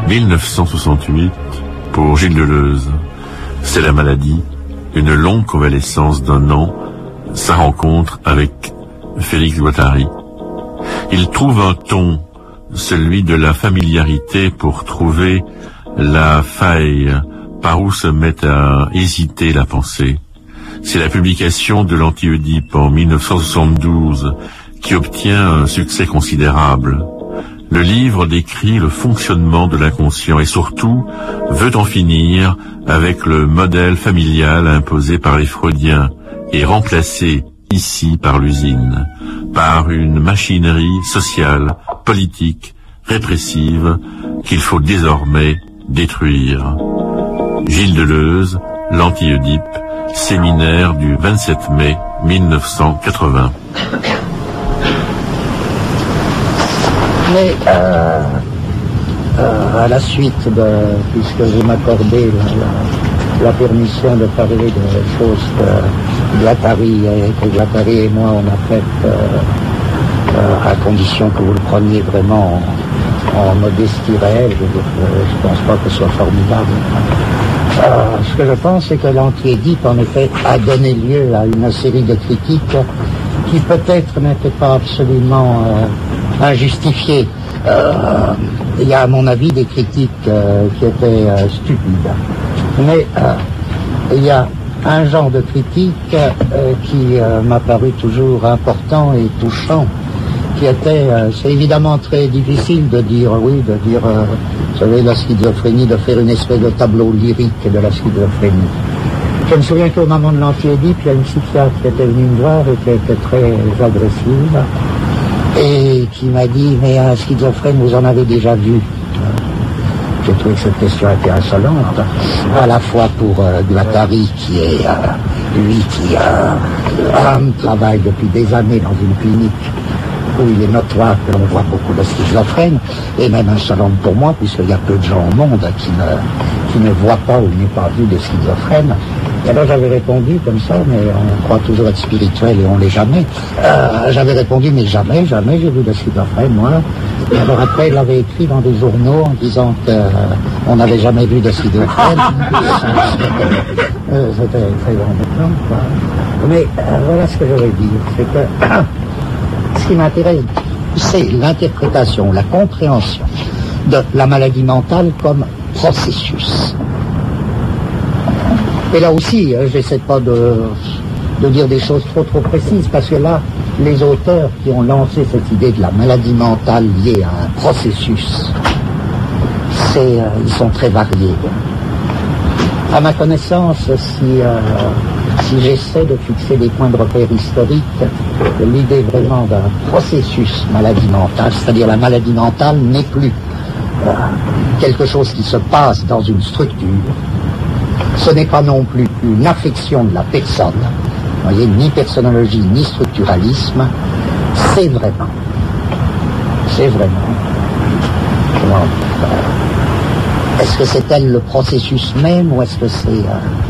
1968, pour Gilles Deleuze, c'est la maladie, une longue convalescence d'un an, sa rencontre avec Félix Guattari. Il trouve un ton, celui de la familiarité, pour trouver la faille par où se met à hésiter la pensée. C'est la publication de l'Anti-Oedipe en 1972 qui obtient un succès considérable. Le livre décrit le fonctionnement de l'inconscient et surtout veut en finir avec le modèle familial imposé par les Freudiens et remplacé ici par l'usine, par une machinerie sociale, politique, répressive qu'il faut désormais détruire. Gilles Deleuze, l'Anti-Oedipe, séminaire du 27 mai 1980. Mais à la suite puisque vous m'accordez la permission de parler de choses que Guattari et moi on a faites à condition que vous le preniez vraiment en modestie réelle, je pense pas que ce soit formidable. Ce que je pense, c'est que l'Anti-Oedipe, en effet, a donné lieu à une série de critiques qui peut-être n'étaient pas absolument injustifiées. Il y a, à mon avis, des critiques qui étaient stupides. Mais il y a un genre de critique qui m'a paru toujours important et touchant, qui était, c'est évidemment très difficile de dire, vous savez, la schizophrénie, de faire une espèce de tableau lyrique de la schizophrénie. Je me souviens qu'au moment de l'Anti-Oedipe, il y a une psychiatre qui était venue me voir et qui était très agressive et qui m'a dit, mais un schizophrène, vous en avez déjà vu. J'ai trouvé que cette question était insolente, à la fois pour Guattari, qui est, lui, qui travaille depuis des années dans une clinique où il est notoire que l'on voit beaucoup de schizophrènes, et même insolente pour moi, puisqu'il y a peu de gens au monde qui ne voient pas ou n'aient pas vu de schizophrènes. Et alors j'avais répondu comme ça, mais on croit toujours être spirituel et on l'est jamais. J'avais répondu, mais jamais j'ai vu de schizophrène, moi. Et alors après, il avait écrit dans des journaux en disant qu'on n'avait jamais vu de schizophrène. C'était très embêtant, quoi. Mais voilà ce que je veux dire, c'est que ce qui m'intéresse, c'est l'interprétation, la compréhension de la maladie mentale comme processus. Et là aussi, j'essaie pas de dire des choses trop précises, parce que là, les auteurs qui ont lancé cette idée de la maladie mentale liée à un processus, ils sont très variés. À ma connaissance, si j'essaie de fixer des points de repère historiques, l'idée vraiment d'un processus maladie mentale, c'est-à-dire la maladie mentale n'est plus quelque chose qui se passe dans une structure, ce n'est pas non plus une affection de la personne, vous voyez, ni personnologie, ni structuralisme, c'est vraiment, est-ce que c'est elle le processus même, ou est-ce que c'est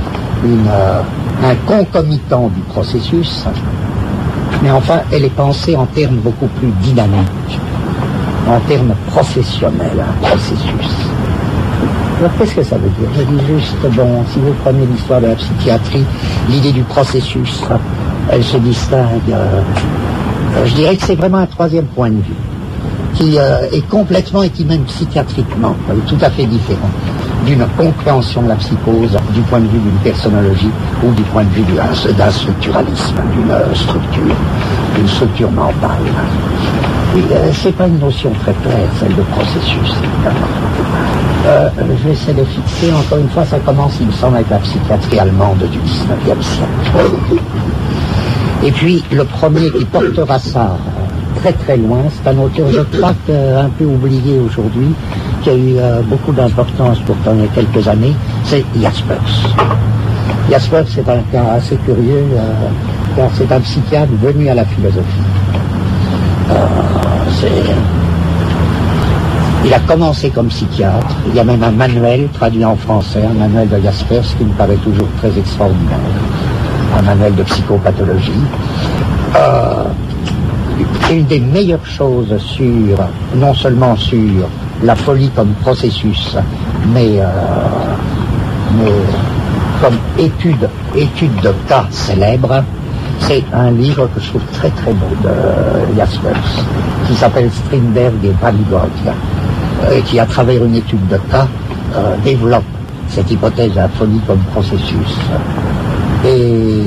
un concomitant du processus? Mais enfin, elle est pensée en termes beaucoup plus dynamiques, en termes professionnels, un processus. Alors qu'est-ce que ça veut dire? Je dis juste, si vous prenez l'histoire de la psychiatrie, l'idée du processus, elle se distingue, je dirais que c'est vraiment un troisième point de vue, qui est complètement et qui même psychiatriquement tout à fait différent d'une compréhension de la psychose du point de vue d'une personnologie ou du point de vue d'un structuralisme, d'une structure mentale. C'est pas une notion très claire, celle de processus. Je vais essayer de fixer, encore une fois, ça commence, il me semble, avec la psychiatrie allemande du 19e siècle. Et puis, le premier qui portera ça très très loin, c'est un auteur, je crois, un peu oublié aujourd'hui, qui a eu beaucoup d'importance pourtant il y a quelques années, c'est Jaspers. Jaspers, c'est un cas assez curieux, car c'est un psychiatre venu à la philosophie. Il a commencé comme psychiatre, il y a même un manuel traduit en français, un manuel de Jaspers qui me paraît toujours très extraordinaire, un manuel de psychopathologie. Une des meilleures choses non seulement sur La folie comme processus, mais comme étude de cas célèbre. C'est un livre que je trouve très très beau de Jaspers, qui s'appelle Strindberg et Paligod, qui à travers une étude de cas développe cette hypothèse de la folie comme processus. Et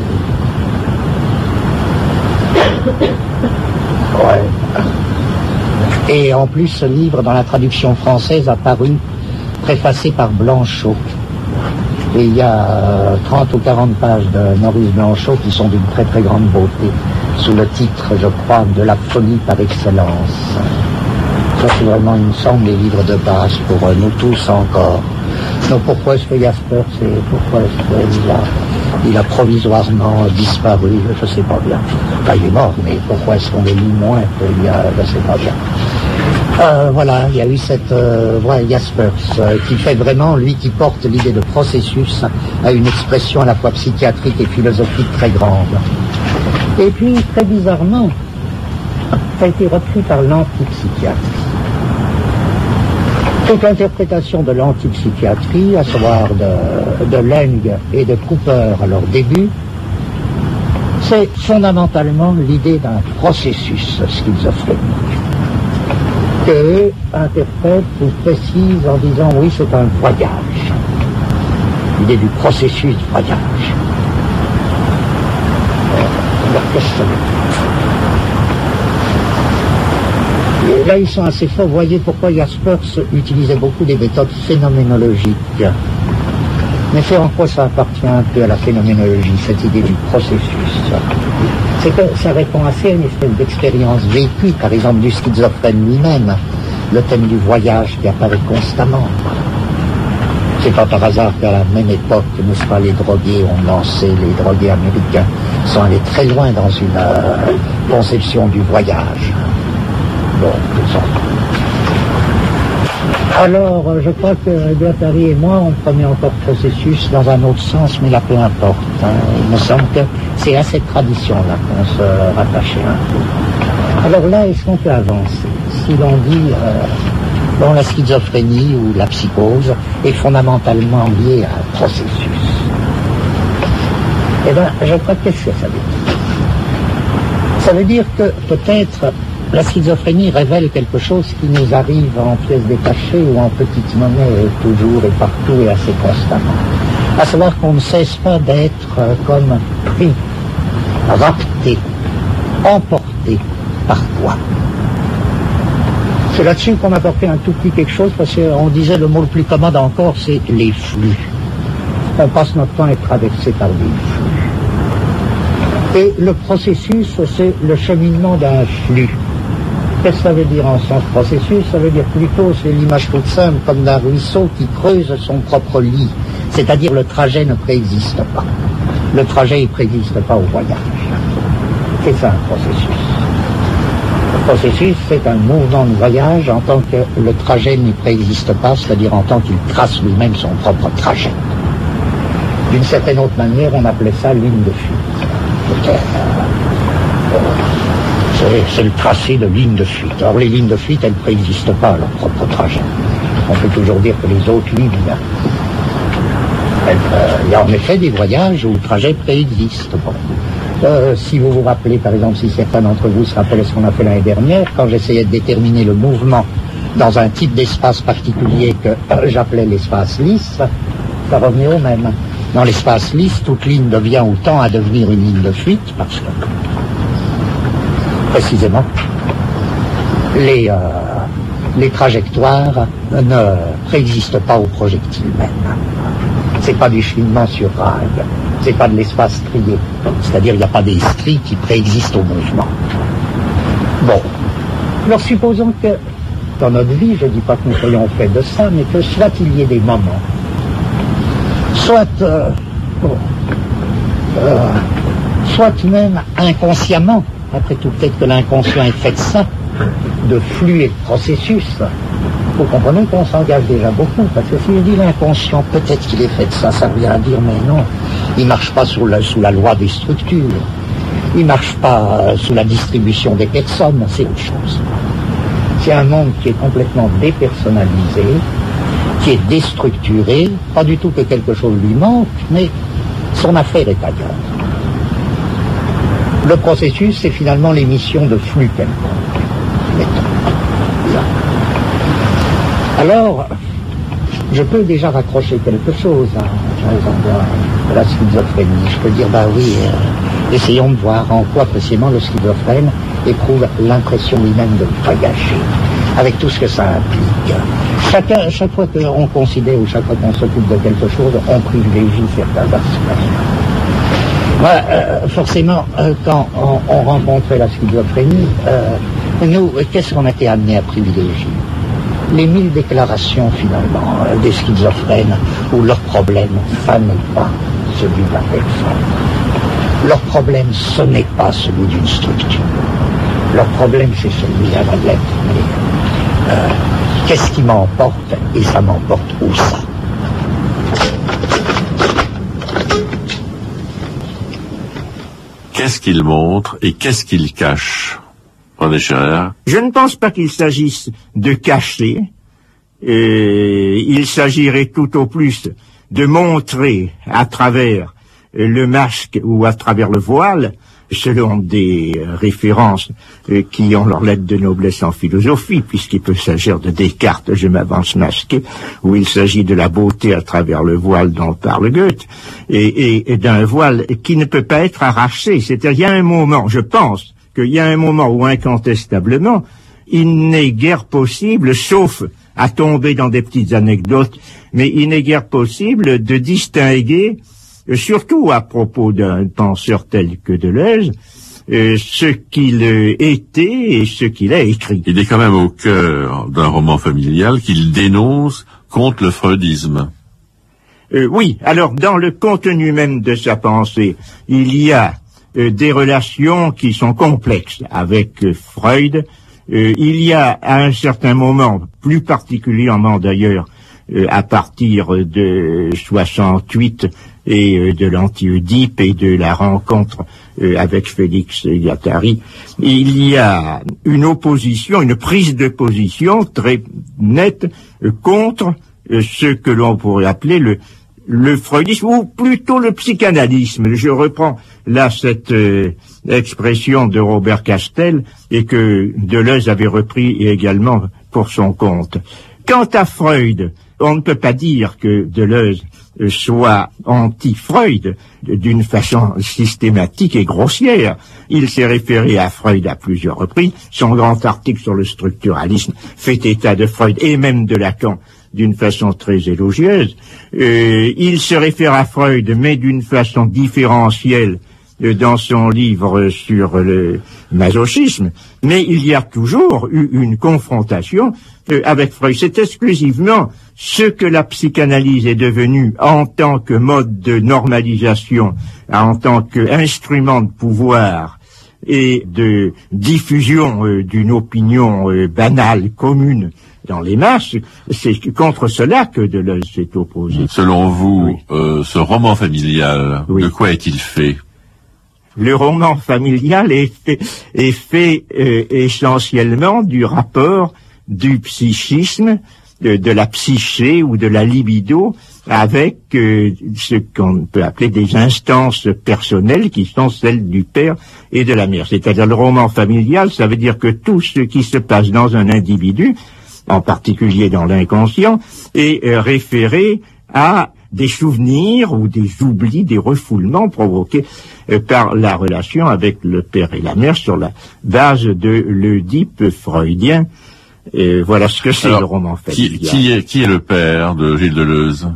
ouais. Et en plus, ce livre, dans la traduction française, a paru préfacé par Blanchot. Et il y a 30 ou 40 pages de Maurice Blanchot qui sont d'une très très grande beauté, sous le titre, je crois, de la folie par excellence. Ça, c'est vraiment, il me semble, les livres de base pour nous tous encore. Donc pourquoi est-ce que Jaspers, pourquoi est-ce qu'il a provisoirement disparu? Je ne sais pas bien. Enfin, il est mort, mais pourquoi est-ce qu'on le lit moins qu'il y a, je ne sais pas bien. Voilà, il y a eu cette Jaspers qui fait vraiment, lui qui porte l'idée de processus à une expression à la fois psychiatrique et philosophique très grande. Et puis, très bizarrement, ça a été repris par l'antipsychiatrie. Toute l'interprétation de l'antipsychiatrie, à savoir de Laing et de Cooper à leur début, c'est fondamentalement l'idée d'un processus schizophrénique qu'eux interprètent ou précisent en disant oui, c'est un voyage. L'idée du processus de voyage. Et là, ils sont assez forts. Vous voyez pourquoi Jaspers utilisait beaucoup des méthodes phénoménologiques. Mais c'est en quoi ça appartient un peu à la phénoménologie, cette idée du processus. C'est que ça répond assez à une espèce d'expérience vécue, par exemple du schizophrène lui-même, le thème du voyage qui apparaît constamment. C'est pas par hasard qu'à la même époque, n'est-ce pas, les drogués ont lancé, les drogués américains sont allés très loin dans une conception du voyage. Bon, tout ça. Alors, je crois que Guattari et moi, on prenait encore processus dans un autre sens, mais là, peu importe. Hein. Il me semble que c'est à cette tradition-là qu'on se rattachait un peu. Alors là, est-ce qu'on peut avancer? Si l'on dit, bon, la schizophrénie ou la psychose est fondamentalement liée à un processus. Eh bien, je crois que qu'est-ce que ça veut dire? Ça veut dire que peut-être la schizophrénie révèle quelque chose qui nous arrive en pièces détachées ou en petites monnaies toujours et partout et assez constamment. À savoir qu'on ne cesse pas d'être comme pris, rapté, emporté par quoi. C'est là-dessus qu'on a porté un tout petit quelque chose parce qu'on disait le mot le plus commode encore, c'est les flux. On passe notre temps à être traversé par des flux. Et le processus, c'est le cheminement d'un flux. Qu'est-ce que ça veut dire en sens processus? Ça veut dire plutôt, c'est l'image toute simple, comme d'un ruisseau qui creuse son propre lit. C'est-à-dire le trajet ne préexiste pas. Le trajet ne préexiste pas au voyage. C'est ça un processus. Le processus, c'est un mouvement de voyage en tant que le trajet n'y préexiste pas, c'est-à-dire en tant qu'il trace lui-même son propre trajet. D'une certaine autre manière, on appelait ça ligne de fuite. C'est le tracé de lignes de fuite. Alors les lignes de fuite, elles ne préexistent pas à leur propre trajet. On peut toujours dire que les autres lignes, il y a en effet des voyages où le trajet préexiste. Bon. Si vous vous rappelez, par exemple, si certains d'entre vous se rappellent ce qu'on a fait l'année dernière, quand j'essayais de déterminer le mouvement dans un type d'espace particulier que j'appelais l'espace lisse, ça revenait au même. Dans l'espace lisse, toute ligne devient ou tend à devenir une ligne de fuite parce que précisément, les trajectoires ne préexistent pas au projectile même. C'est pas du cheminement sur rail, c'est pas de l'espace strié. C'est-à-dire, il n'y a pas des stries qui préexistent au mouvement. Bon. Alors, supposons que, dans notre vie, je ne dis pas que nous soyons faits de ça, mais que soit il y ait des moments, soit même inconsciemment, après tout, peut-être que l'inconscient est fait de ça, de flux et de processus. Vous comprenez qu'on s'engage déjà beaucoup, parce que si je dis l'inconscient, peut-être qu'il est fait de ça, ça revient à dire, mais non, il ne marche pas sous la loi des structures, il ne marche pas sous la distribution des personnes, c'est autre chose. C'est un monde qui est complètement dépersonnalisé, qui est déstructuré, pas du tout que quelque chose lui manque, mais son affaire est ailleurs. Le processus, c'est finalement l'émission de flux quelconque. Alors, je peux déjà raccrocher quelque chose par exemple, à la schizophrénie. Je peux dire, essayons de voir en quoi précisément le schizophrène éprouve l'impression lui-même de voyager, avec tout ce que ça implique. Chaque fois qu'on considère ou chaque fois qu'on s'occupe de quelque chose, on privilégie certains aspects. Forcément, quand on rencontrait la schizophrénie, nous, qu'est-ce qu'on était amené à privilégier? Les 1000 déclarations, finalement, des schizophrènes, où leur problème, ça n'est pas celui de la personne. Leur problème, ce n'est pas celui d'une structure. Leur problème, c'est celui à la lettre. Qu'est-ce qui m'emporte? Et ça m'emporte où ça? Qu'est-ce qu'il montre et qu'est-ce qu'il cache? René Scherrer. Je ne pense pas qu'il s'agisse de cacher. Il s'agirait tout au plus de montrer à travers le masque ou à travers le voile, selon des références qui ont leur lettre de noblesse en philosophie, puisqu'il peut s'agir de Descartes, je m'avance masqué, où il s'agit de la beauté à travers le voile dont parle Goethe, et d'un voile qui ne peut pas être arraché. C'est-à-dire, il y a un moment, je pense, qu'il y a un moment où incontestablement, il n'est guère possible, sauf à tomber dans des petites anecdotes, mais il n'est guère possible de distinguer, surtout à propos d'un penseur tel que Deleuze, ce qu'il était et ce qu'il a écrit. Il est quand même au cœur d'un roman familial qu'il dénonce contre le freudisme. Oui, alors dans le contenu même de sa pensée, il y a des relations qui sont complexes avec Freud. Il y a à un certain moment, plus particulièrement d'ailleurs, à partir de 68 et de l'anti-Oedipe et de la rencontre avec Félix Guattari, il y a une opposition, une prise de position très nette contre ce que l'on pourrait appeler le freudisme, ou plutôt le psychanalysme. Je reprends là cette expression de Robert Castel et que Deleuze avait repris également pour son compte. Quant à Freud, on ne peut pas dire que Deleuze soit anti-Freud d'une façon systématique et grossière. Il s'est référé à Freud à plusieurs reprises. Son grand article sur le structuralisme fait état de Freud et même de Lacan d'une façon très élogieuse. Il se réfère à Freud, mais d'une façon différentielle dans son livre sur le masochisme. Mais il y a toujours eu une confrontation avec Freud. C'est exclusivement ce que la psychanalyse est devenue en tant que mode de normalisation, en tant qu'instrument de pouvoir et de diffusion d'une opinion banale, commune dans les masses. C'est contre cela que Deleuze s'est opposé. Selon vous, oui. Ce roman familial, oui. De quoi est-il fait? Le roman familial est fait essentiellement du rapport du psychisme, de la psyché ou de la libido avec ce qu'on peut appeler des instances personnelles qui sont celles du père et de la mère. C'est-à-dire le roman familial, ça veut dire que tout ce qui se passe dans un individu, en particulier dans l'inconscient, est référé à des souvenirs ou des oublis, des refoulements provoqués par la relation avec le père et la mère sur la base de l'Oedipe freudien. Voilà ce que c'est. Alors, le roman familial. Qui est le père de Gilles Deleuze?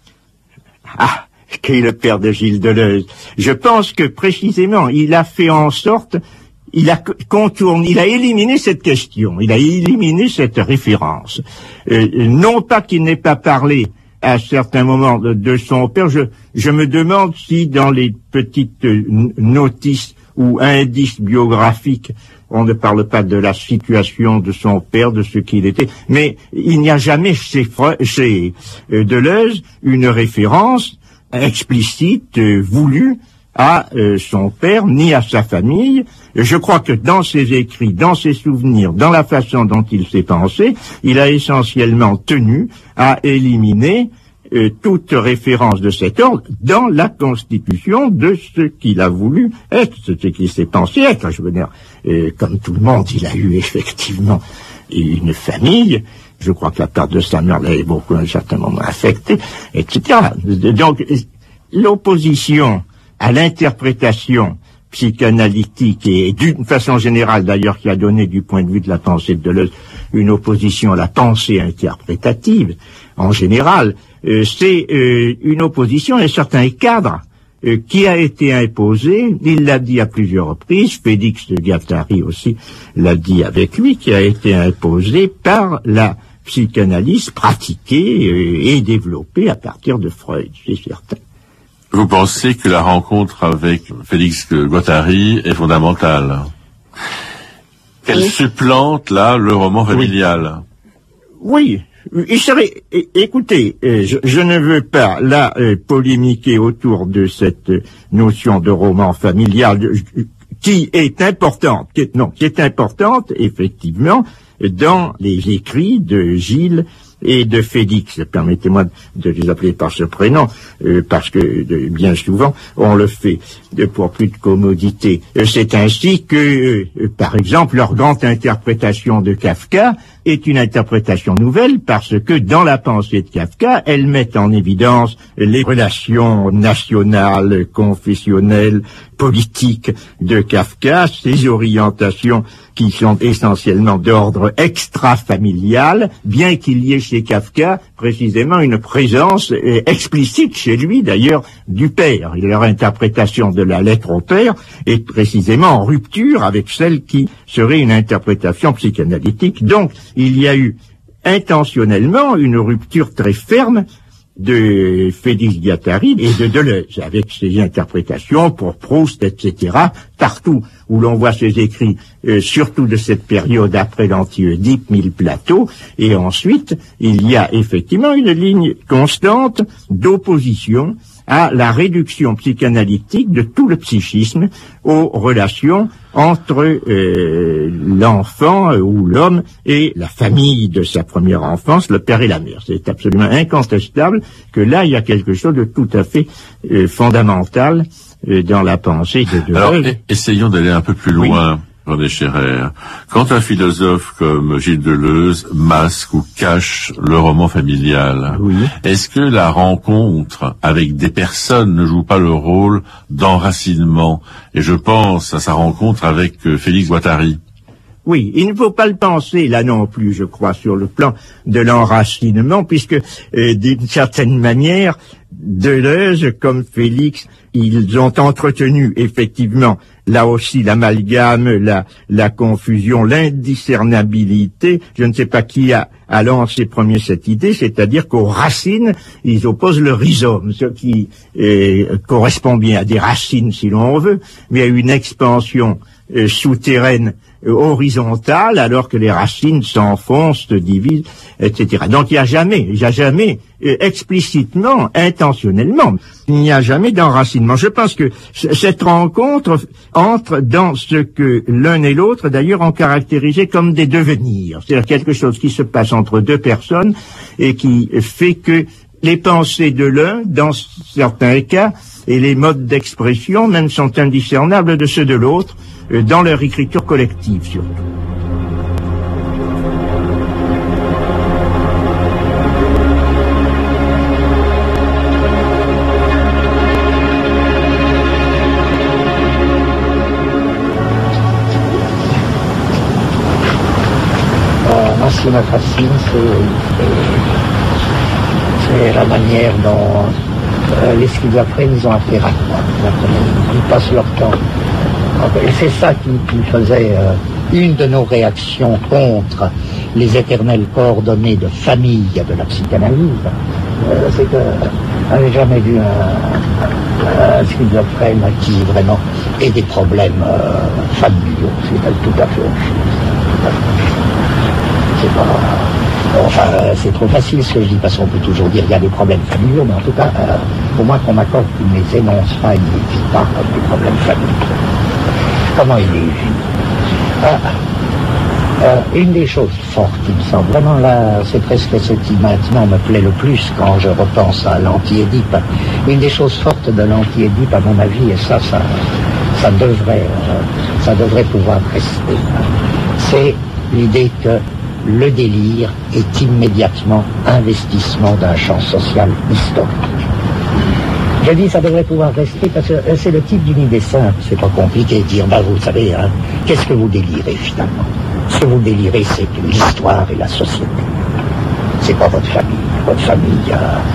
Ah, qui est le père de Gilles Deleuze? Je pense que précisément, il a fait en sorte, il a éliminé cette question, il a éliminé cette référence. Non pas qu'il n'ait pas parlé à certains moments de son père, je me demande si dans les petites notices ou indices biographiques, on ne parle pas de la situation de son père, de ce qu'il était, mais il n'y a jamais chez Deleuze une référence explicite, voulue, à son père, ni à sa famille. Je crois que dans ses écrits, dans ses souvenirs, dans la façon dont il s'est pensé, il a essentiellement tenu à éliminer toute référence de cet ordre dans la constitution de ce qu'il a voulu être, ce qu'il s'est pensé être. Je veux dire, comme tout le monde, il a eu effectivement une famille. Je crois que la part de sa mère l'avait beaucoup à un certain moment affectée, etc. Donc, l'opposition à l'interprétation psychanalytique et d'une façon générale d'ailleurs qui a donné du point de vue de la pensée de Deleuze une opposition à la pensée interprétative en général, c'est une opposition à un certain cadre qui a été imposé, il l'a dit à plusieurs reprises, Félix de Guattari aussi l'a dit avec lui, qui a été imposé par la psychanalyse pratiquée et développée à partir de Freud, c'est certain. Vous pensez que la rencontre avec Félix Guattari est fondamentale? Elle supplante, là, le roman familial. Oui. Il serait, écoutez, je ne veux pas, là, polémiquer autour de cette notion de roman familial qui est importante, qui est importante, effectivement, dans les écrits de Gilles et de Félix. Permettez-moi de les appeler par ce prénom, parce que bien souvent, on le fait pour plus de commodité. C'est ainsi que, par exemple, leur grande interprétation de Kafka est une interprétation nouvelle parce que dans la pensée de Kafka, elle met en évidence les relations nationales, confessionnelles, politiques de Kafka, ses orientations qui sont essentiellement d'ordre extra-familial, bien qu'il y ait chez Kafka précisément une présence explicite chez lui d'ailleurs du père. Leur interprétation de la lettre au père est précisément en rupture avec celle qui serait une interprétation psychanalytique. Donc, il y a eu intentionnellement une rupture très ferme de Félix Guattari et de Deleuze, avec ses interprétations pour Proust, etc., partout où l'on voit ses écrits, surtout de cette période après l'Anti-Oedipe, Mille plateaux, et ensuite, il y a effectivement une ligne constante d'opposition à la réduction psychanalytique de tout le psychisme aux relations entre l'enfant ou l'homme et la famille de sa première enfance, le père et la mère. C'est absolument incontestable que là, il y a quelque chose de tout à fait fondamental dans la pensée de Deleuze. Alors, essayons d'aller un peu plus loin. René Scherrer. Quand un philosophe comme Gilles Deleuze masque ou cache le roman familial, est-ce que la rencontre avec des personnes ne joue pas le rôle d'enracinement? Et je pense à sa rencontre avec Félix Guattari. Oui, il ne faut pas le penser là non plus, je crois, sur le plan de l'enracinement, puisque d'une certaine manière, Deleuze comme Félix, ils ont entretenu effectivement là aussi l'amalgame, la confusion, l'indiscernabilité. Je ne sais pas qui a lancé premier cette idée, c'est-à-dire qu'aux racines, ils opposent le rhizome, ce qui correspond bien à des racines si l'on veut, mais à une expansion souterraine horizontale, alors que les racines s'enfoncent, se divisent, etc. Donc il n'y a jamais explicitement, intentionnellement, il n'y a jamais d'enracinement. Je pense que cette rencontre entre dans ce que l'un et l'autre, d'ailleurs, ont caractérisé comme des devenirs. C'est-à-dire quelque chose qui se passe entre deux personnes et qui fait que les pensées de l'un, dans certains cas, et les modes d'expression même sont indiscernables de ceux de l'autre, dans leur écriture collective surtout. Moi, ce qui me fascine, c'est la manière dont les schizophrènes ont appris rapidement. Ils passent leur temps. Et c'est ça qui faisait une de nos réactions contre les éternelles coordonnées de famille de la psychanalyse. C'est que je n'avais jamais vu un schizophrène qui vraiment ait des problèmes familiaux. C'est tout à fait autre chose. C'est pas... Enfin, c'est trop facile ce que je dis, parce qu'on peut toujours dire qu'il y a des problèmes familiaux, mais en tout cas, pour moi, qu'on m'accorde qu'il ne les énonce pas, il ne les vit pas comme des problèmes familiaux. Comment il les vit? Une des choses fortes, il me semble, vraiment là, c'est presque ce qui maintenant me plaît le plus quand je repense à l'anti-Édipe. Une des choses fortes de l'anti-Édipe, à mon avis, et ça devrait pouvoir rester, c'est l'idée que le délire est immédiatement investissement d'un champ social historique. Je dis ça devrait pouvoir rester parce que c'est le type d'une idée simple, c'est pas compliqué de dire, vous savez, qu'est-ce que vous délirez finalement? Ce que vous délirez, c'est l'histoire et la société. C'est pas votre famille. Votre famille,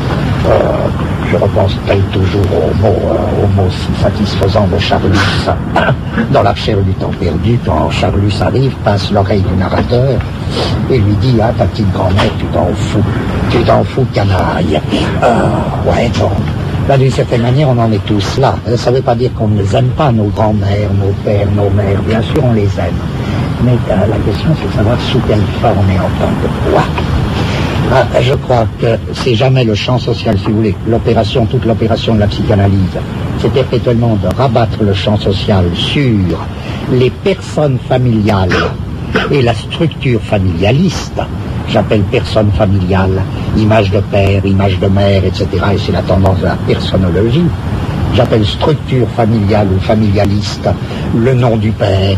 je repense peut-être toujours au mot si satisfaisant de Charlus dans La recherche du temps perdu, quand Charlus arrive, passe l'oreille du narrateur et lui dit, ta petite grand-mère, tu t'en fous, canaille. Ouais, bon. Là, d'une certaine manière, on en est tous là. Ça ne veut pas dire qu'on ne les aime pas, nos grands-mères, nos pères, nos mères. Bien sûr, on les aime. Mais la question, c'est de savoir sous quelle forme et en tant que quoi. Je crois que c'est jamais le champ social, si vous voulez. Toute l'opération de la psychanalyse, c'est perpétuellement de rabattre le champ social sur les personnes familiales et la structure familialiste. J'appelle personne familiale, image de père, image de mère, etc. Et c'est la tendance de la personnologie. J'appelle structure familiale ou familialiste le nom du père,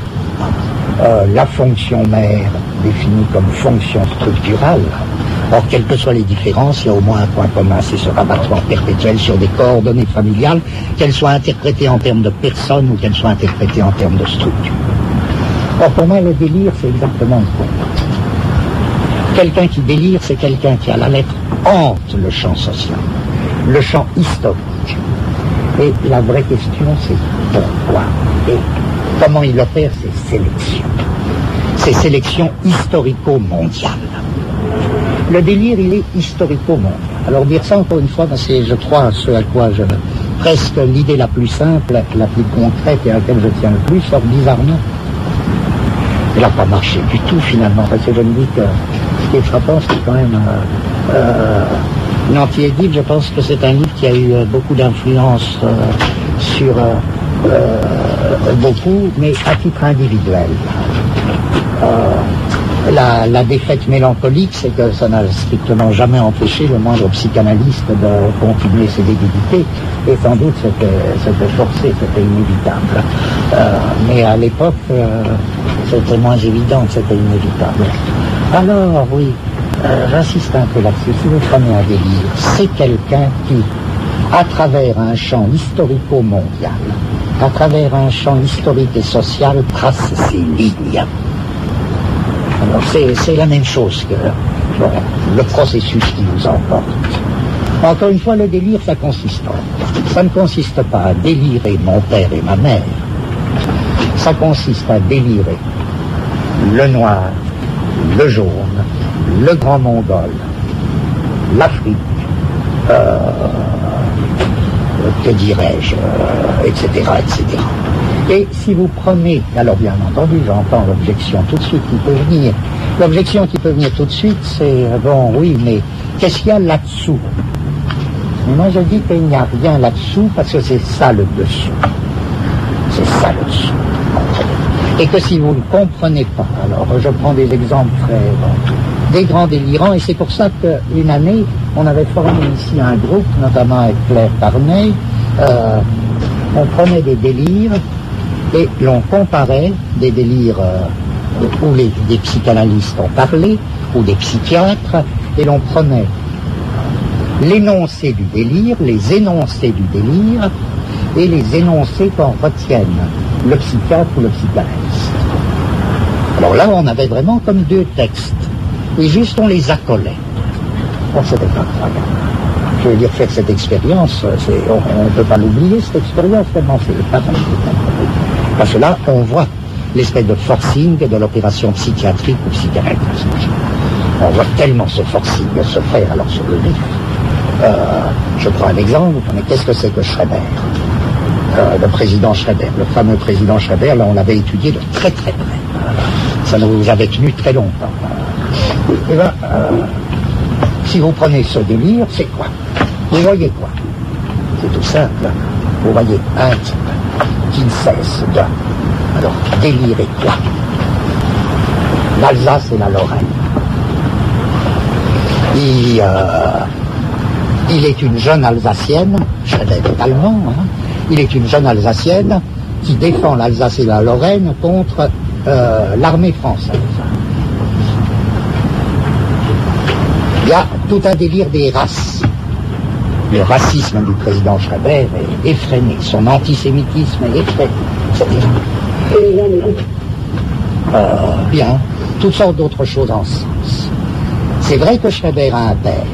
la fonction mère définie comme fonction structurale. Or, quelles que soient les différences, il y a au moins un point commun, c'est ce rabattement perpétuel sur des coordonnées familiales, qu'elles soient interprétées en termes de personnes ou qu'elles soient interprétées en termes de structure. Or, pour moi, le délire, c'est exactement le contraire. Quelqu'un qui délire, c'est quelqu'un qui, à la lettre, hante le champ social, le champ historique. Et la vraie question, c'est pourquoi et comment il opère ces sélections. Ces sélections historico-mondiales. Le délire, il est historico-mondial. Alors dire ça, encore une fois, c'est, je crois, ce à quoi presque l'idée la plus simple, la plus concrète et à laquelle je tiens le plus, sort bizarrement. Elle n'a pas marché du tout, finalement, parce que je me dis que ce qui est frappant, c'est quand même l'anti-Édipe. Je pense que c'est un livre qui a eu beaucoup d'influence sur beaucoup, mais à titre individuel. La défaite mélancolique, c'est que ça n'a strictement jamais empêché le moindre psychanalyste de continuer ses débilités, et sans doute c'était forcé, c'était inévitable. Mais à l'époque, c'était moins évident, c'était inévitable. Alors oui, j'insiste un peu là-dessus, si vous prenez un délire, c'est quelqu'un qui, à travers un champ historico-mondial, à travers un champ historique et social, trace ses lignes. Alors c'est la même chose que le processus qui nous emporte. Encore une fois, le délire, ça consiste en. Ça ne consiste pas à délirer mon père et ma mère. Ça consiste à délirer le noir, le jaune, le grand mongol, l'Afrique, que dirais-je, etc., etc. Et si vous prenez, alors bien entendu, j'entends l'objection tout de suite qui peut venir. L'objection qui peut venir tout de suite, c'est, bon, oui, mais qu'est-ce qu'il y a là-dessous? Mais moi, je dis qu'il n'y a rien là-dessous, parce que c'est ça le dessous. C'est ça le dessous. Et que si vous ne comprenez pas, alors je prends des exemples très, des grands délirants, et c'est pour ça qu'une année, on avait formé ici un groupe, notamment avec Claire Carnet, on prenait des délires, et l'on comparait des délires où des psychanalystes ont parlé, ou des psychiatres, et l'on prenait l'énoncé du délire, les énoncés du délire, et les énoncés qu'en retiennent le psychiatre ou le psychanalyste. Alors là, on avait vraiment comme deux textes, et juste on les accolait. Bon, c'était incroyable. Je veux dire, faire cette expérience, on ne peut pas l'oublier, cette expérience, tellement c'est pas facile. Parce que là, on voit l'espèce de forcing de l'opération psychiatrique ou psychanalytique. On voit tellement ce forcing se faire alors sur le livre. Je prends un exemple, mais qu'est-ce que c'est que Schreiber? Le président Schreiber, le fameux président Schreiber, là on l'avait étudié de très très près. Ça nous avait tenu très longtemps. Eh bien, si vous prenez ce délire, c'est quoi? Vous voyez quoi? C'est tout simple. Vous voyez un type qui ne cesse de... Alors, délirer quoi? L'Alsace et la Lorraine. Il est une jeune Alsacienne, Schreiber est allemand, hein, il est une jeune Alsacienne qui défend l'Alsace et la Lorraine contre l'armée française. Il y a tout un délire des races. Le racisme du président Schreiber est effréné, son antisémitisme est effréné. Bien, toutes sortes d'autres choses en sens. C'est vrai que Schreiber a un père.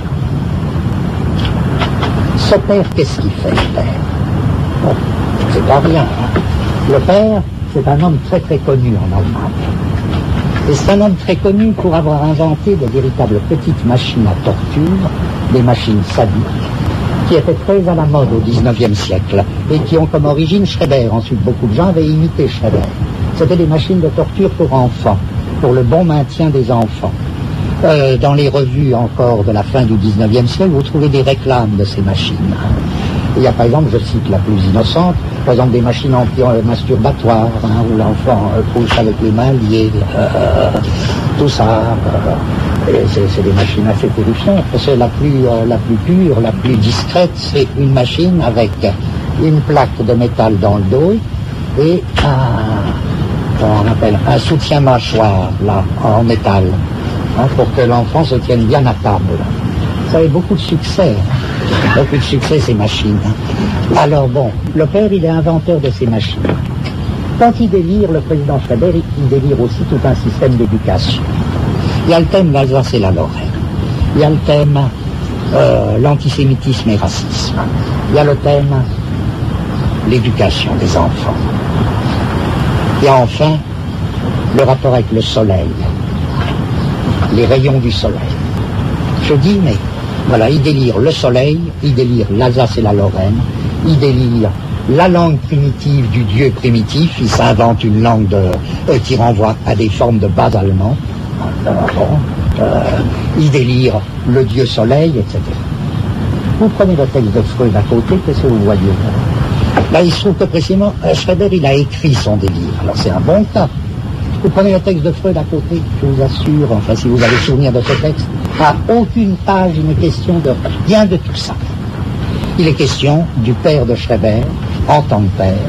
Ce père, qu'est-ce qu'il fait, le père? Bon, c'est pas rien. Hein. Le père, c'est un homme très très connu en Allemagne. Et c'est un homme très connu pour avoir inventé de véritables petites machines à torture, des machines sadiques, qui étaient très à la mode au XIXe siècle et qui ont comme origine Schreiber. Ensuite, beaucoup de gens avaient imité Schreiber. C'était des machines de torture pour enfants, pour le bon maintien des enfants. Dans les revues encore de la fin du XIXe siècle, vous trouvez des réclames de ces machines. Il y a par exemple, je cite la plus innocente, par exemple des machines masturbatoires, hein, où l'enfant pousse avec les mains liées, tout ça. C'est des machines assez terrifiantes. C'est la plus pure, la plus discrète, c'est une machine avec une plaque de métal dans le dos et un soutien-mâchoire là, en métal. Hein, pour que l'enfant se tienne bien à table. Ça a eu beaucoup de succès. Beaucoup de succès, ces machines. Alors bon, le père, il est inventeur de ces machines. Quand il délire, le président Schreiber, il délire aussi tout un système d'éducation. Il y a le thème l'Alsace et la Lorraine. Il y a le thème l'antisémitisme et racisme. Il y a le thème l'éducation des enfants. Il y a enfin le rapport avec le soleil. Les rayons du soleil. Je dis, mais voilà, il délire le soleil, il délire l'Alsace et la Lorraine, il délire la langue primitive du dieu primitif, il s'invente une langue qui renvoie à des formes de bas allemand, il délire le dieu soleil, etc. Vous prenez le texte de Freud à côté, qu'est-ce que vous voyez? Là, il se trouve que précisément, Schreiber, il a écrit son délire, alors c'est un bon cas. Vous prenez le texte de Freud à côté, je vous assure, enfin si vous avez souvenir de ce texte, à aucune page il n'est question de rien de tout ça. Il est question du père de Schreiber en tant que père,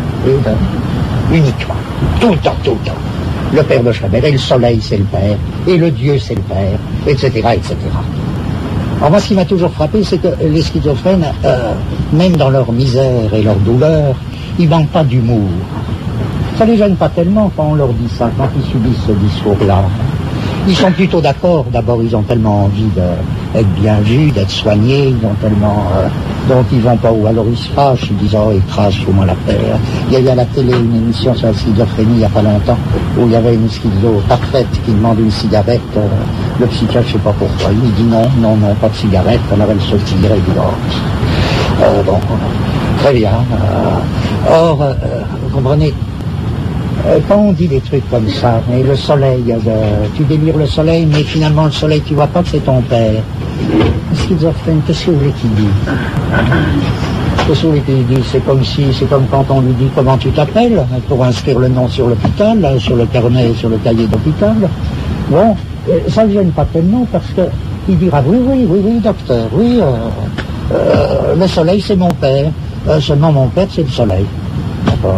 et uniquement, tout le temps. Le père de Schreiber, et le soleil c'est le père, et le dieu c'est le père, etc., etc. Alors moi ce qui m'a toujours frappé, c'est que les schizophrènes, même dans leur misère et leur douleur, ils manquent pas d'humour. Ça les gêne pas tellement quand on leur dit ça, quand ils subissent ce discours-là. Ils sont plutôt d'accord. D'abord, ils ont tellement envie d'être bien vus, d'être soignés, ils ont tellement... donc ils vont pas où. Alors ils se fâchent, ils disent « Oh, écrase, fous-moi la paix ». Il y a eu à la télé une émission sur la schizophrénie il y a pas longtemps, où il y avait une schizo parfaite qui demande une cigarette. Le psychiatre, je sais pas pourquoi, il dit non, pas de cigarette. Alors elle se tire et dit « Oh, bon, très bien. » Or, vous comprenez, quand on dit des trucs comme ça, mais le soleil, tu délires le soleil, mais finalement le soleil, tu vois pas que c'est ton père. Schizophrène, qu'est-ce que vous voulez qu'il dise? Qu'est-ce que vous voulez qu'il dise? C'est comme quand on lui dit comment tu t'appelles, pour inscrire le nom sur l'hôpital, sur le carnet, sur le cahier d'hôpital. Bon, ça ne gêne pas tellement parce que il dira oui, docteur, oui, le soleil c'est mon père, seulement mon père c'est le soleil. D'accord.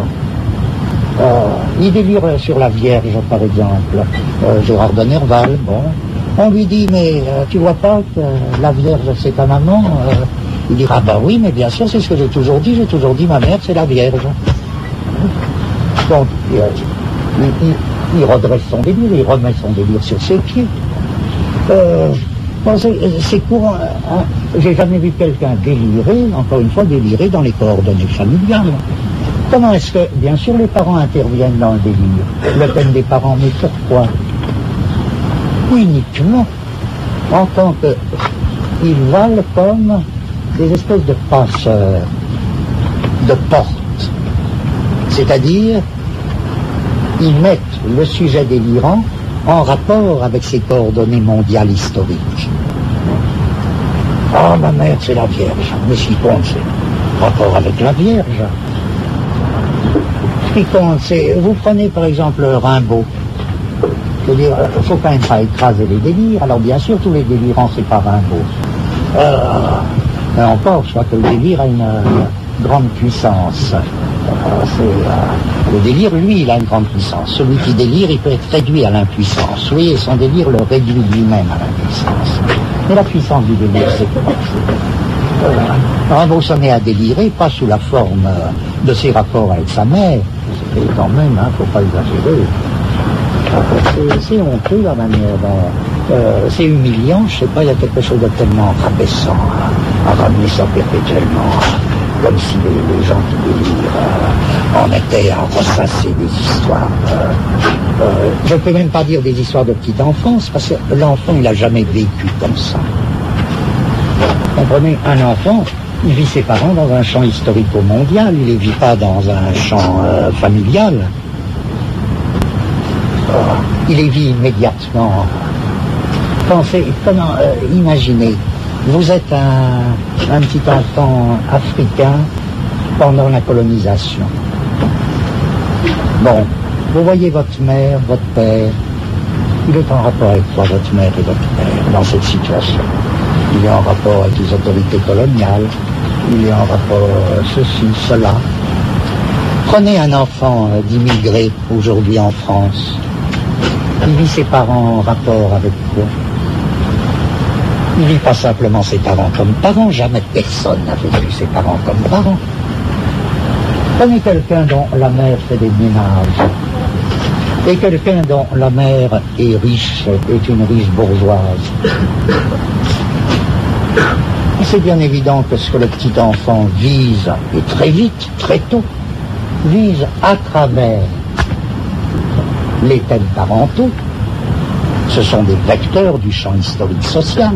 Il délire sur la Vierge, par exemple, Gérard de Nerval, bon. On lui dit, mais tu vois pas que la Vierge, c'est ta maman? Il dira, bah oui, mais bien sûr, c'est ce que j'ai toujours dit ma mère, c'est la Vierge. Donc, il redresse son délire, il remet son délire sur ses pieds. Bon, c'est courant, hein. J'ai jamais vu quelqu'un délirer, encore une fois, délirer dans les coordonnées familiales. Comment est-ce que, bien sûr, les parents interviennent dans le délire? Le thème des parents, mais pourquoi? Uniquement en tant qu'ils valent comme des espèces de passeurs, de portes. C'est-à-dire, ils mettent le sujet délirant en rapport avec ces coordonnées mondiales historiques. Ah, ma mère, c'est la Vierge. Mais ce qui compte, c'est rapport avec la Vierge. Ce qui compte, c'est... Vous prenez, par exemple, Rimbaud. Je veux dire, il ne faut quand même pas écraser les délires. Alors, bien sûr, tous les délirants, c'est pas Rimbaud. Mais encore, je crois que le délire a une grande puissance. Le délire, lui, il a une grande puissance. Celui qui délire, il peut être réduit à l'impuissance. Oui, et son délire le réduit lui-même à l'impuissance. Mais la puissance du délire, c'est quoi? Rimbaud s'en est à délirer, pas sous la forme de ses rapports avec sa mère. C'est quand même, faut pas exagérer. C'est honteux la manière dont... c'est humiliant, je sais pas, il y a quelque chose de tellement rabaissant à ramener ça perpétuellement, comme si les gens qui délirent en étaient à ressasser des histoires. Je ne peux même pas dire des histoires de petite enfance, parce que l'enfant, il n'a jamais vécu comme ça. Comprenez, un enfant, il vit ses parents dans un champ historico-mondial, il ne les vit pas dans un champ familial. Il les vit immédiatement. Pensez, imaginez, vous êtes un petit enfant africain pendant la colonisation. Bon, vous voyez votre mère, votre père, il est en rapport avec quoi, votre mère et votre père, dans cette situation? Il est en rapport avec les autorités coloniales, il est en rapport ceci, cela. Prenez un enfant d'immigrés aujourd'hui en France. Il vit ses parents en rapport avec quoi? Il vit pas simplement ses parents comme parents, jamais personne n'a vécu ses parents comme parents. Prenez quelqu'un dont la mère fait des ménages, et quelqu'un dont la mère est riche, est une riche bourgeoise. C'est bien évident que ce que le petit enfant vise, et très vite, très tôt, vise à travers les thèmes parentaux. Ce sont des vecteurs du champ historique social.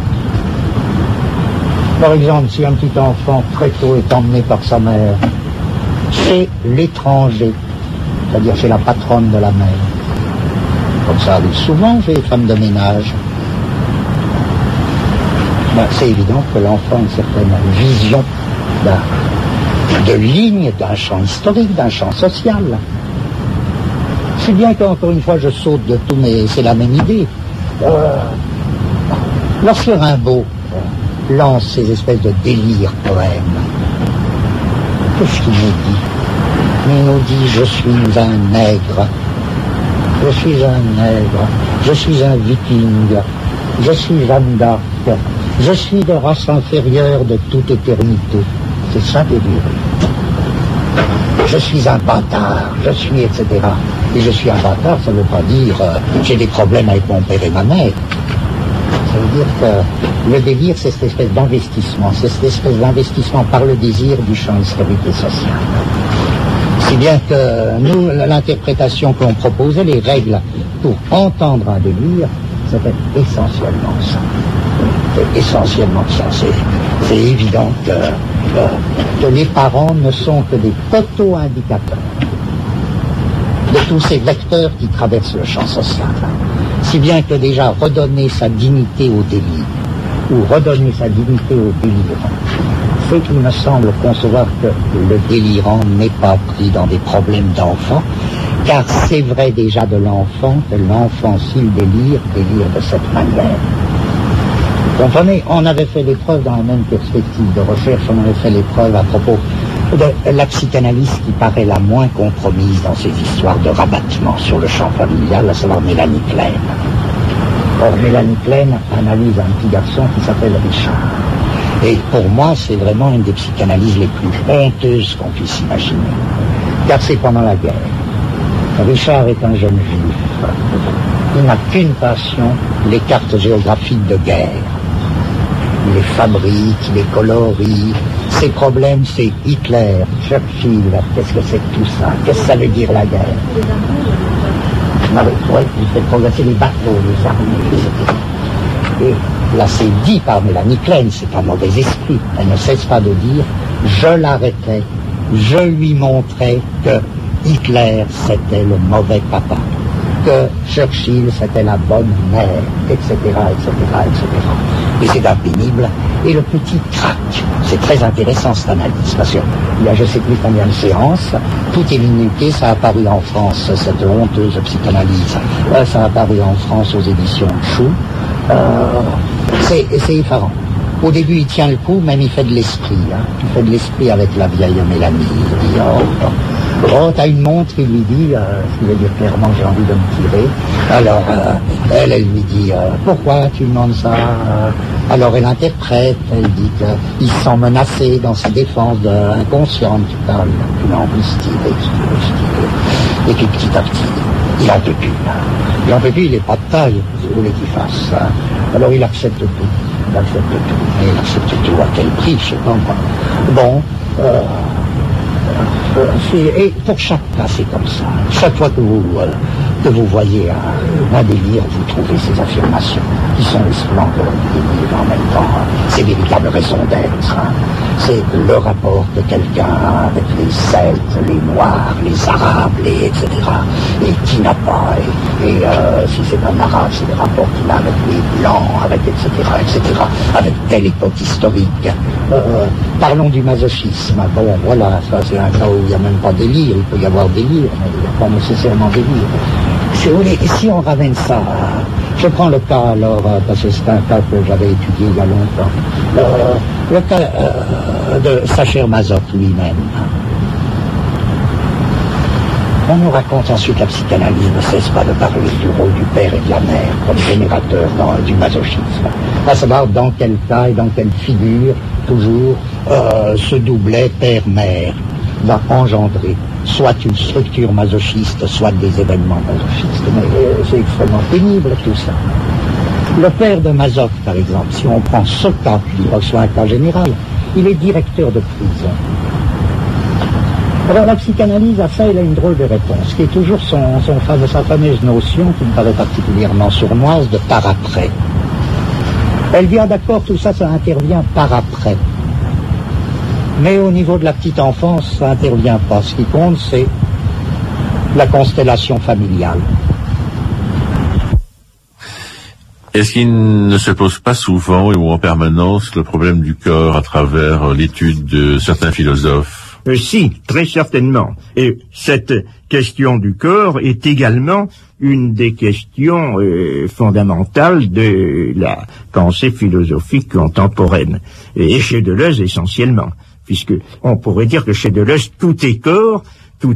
Par exemple, si un petit enfant très tôt est emmené par sa mère, c'est l'étranger, c'est-à-dire c'est la patronne de la mère. Comme ça arrive souvent chez les femmes de ménage. Ben, c'est évident que l'enfant a une certaine vision de ligne d'un champ historique, d'un champ social. C'est bien qu'encore une fois je saute de tout, mais c'est la même idée. Lorsque Rimbaud lance ces espèces de délires poèmes, qu'est-ce qu'il nous dit? Il nous dit: je suis un nègre, je suis un nègre, je suis un viking, je suis Jeanne d'Arc, je suis de race inférieure de toute éternité. C'est ça délire. Je suis un bâtard, je suis, etc. Et je suis un bâtard, ça ne veut pas dire j'ai des problèmes avec mon père et ma mère. Ça veut dire que le délire, c'est cette espèce d'investissement, c'est cette espèce d'investissement par le désir du champ historique et social. Si bien que nous, l'interprétation qu'on proposait, les règles pour entendre un délire, c'était essentiellement ça. C'est essentiellement ça. C'est évident que les parents ne sont que des photo-indicateurs de tous ces vecteurs qui traversent le champ social. Si bien que déjà redonner sa dignité au délire, ou redonner sa dignité au délirant, c'est qu'il me semble concevoir que le délirant n'est pas pris dans des problèmes d'enfant, car c'est vrai déjà de l'enfant que l'enfant, s'il délire de cette manière. Vous comprenez, on avait fait l'épreuve dans la même perspective de recherche, on avait fait l'épreuve à propos de la psychanalyse qui paraît la moins compromise dans ces histoires de rabattement sur le champ familial, à savoir Mélanie Klein. Or, Mélanie Klein analyse un petit garçon qui s'appelle Richard. Et pour moi, c'est vraiment une des psychanalyses les plus honteuses qu'on puisse imaginer. Car c'est pendant la guerre. Richard est un jeune juif. Il n'a qu'une passion, les cartes géographiques de guerre. Il les fabrique, il les colorie. Ses problèmes, c'est Hitler, Churchill. Qu'est-ce que c'est que tout ça? Qu'est-ce que ça veut dire la guerre? Il fait progresser les bateaux, les armées, etc. Et là, c'est dit par Mélanie Klein, c'est un mauvais esprit. Elle ne cesse pas de dire: je l'arrêtais, je lui montrais que Hitler, c'était le mauvais papa. que Churchill c'était la bonne mère, etc., etc., etc. Et c'est impénible. Et le petit crack, c'est très intéressant cette analyse, parce qu'il y a je sais plus combien de séances, tout est minuté, ça a apparu en France, cette honteuse psychanalyse, ça a apparu en France aux éditions Chou. C'est effarant. Au début, il tient le coup, même il fait de l'esprit. Il fait de l'esprit avec la vieille Mélanie. Il dit, oh, t'as une montre, il lui dit, ce qui veut dire clairement, j'ai envie de me tirer. Alors, elle lui dit, pourquoi tu demandes ça? Alors, elle interprète, elle dit qu'il se sent menacé dans sa défense inconsciente. Tu l'as envie de tirer. Et puis, petit à petit, il en peut plus. Il en peut plus, il n'est pas de taille, si vous voulez qu'il fasse. Alors, il accepte tout. Il accepte tout. Mais il accepte tout à quel prix, je sais pas moi. Bon, et pour chaque cas, c'est comme ça. Chaque fois que vous voyez un délire, vous trouvez ces affirmations qui sont les splendeurs du délire en même temps. C'est véritable raison d'être. C'est le rapport de quelqu'un avec les Celtes, les Noirs, les Arabes, etc. Et qui n'a pas. Et si c'est un Arabe, c'est le rapport qu'il a avec les Blancs, avec etc., avec telle époque historique. Parlons du masochisme. Bon, voilà, ça c'est un cas où il n'y a même pas délire. Il peut y avoir délire, mais il n'y a pas nécessairement délire. Et si on ramène ça, je prends le cas alors, parce que c'est un cas que j'avais étudié il y a longtemps, le cas de Sacher-Masoch lui-même. On nous raconte ensuite la psychanalyse ne cesse pas de parler du rôle du père et de la mère comme générateur du masochisme. À savoir dans quel cas et dans quelle figure, toujours, ce doublet père-mère va engendrer soit une structure masochiste, soit des événements masochistes. Mais c'est extrêmement pénible tout ça. Le père de Masoch, par exemple, si on prend ce cas, je dirais que soit un cas général, il est directeur de prison. Alors la psychanalyse, à ça, elle a une drôle de réponse, qui est toujours sa fameuse notion, qui me paraît particulièrement sournoise, de par après. Elle vient d'accord, tout ça, ça intervient par après. Mais au niveau de la petite enfance, ça n'intervient pas. Ce qui compte, c'est la constellation familiale. Est-ce qu'il ne se pose pas souvent ou en permanence le problème du corps à travers l'étude de certains philosophes? Si, très certainement. Et cette question du corps est également une des questions fondamentales de la pensée philosophique contemporaine. Et chez Deleuze essentiellement. Puisque on pourrait dire que chez Deleuze, tout est corps,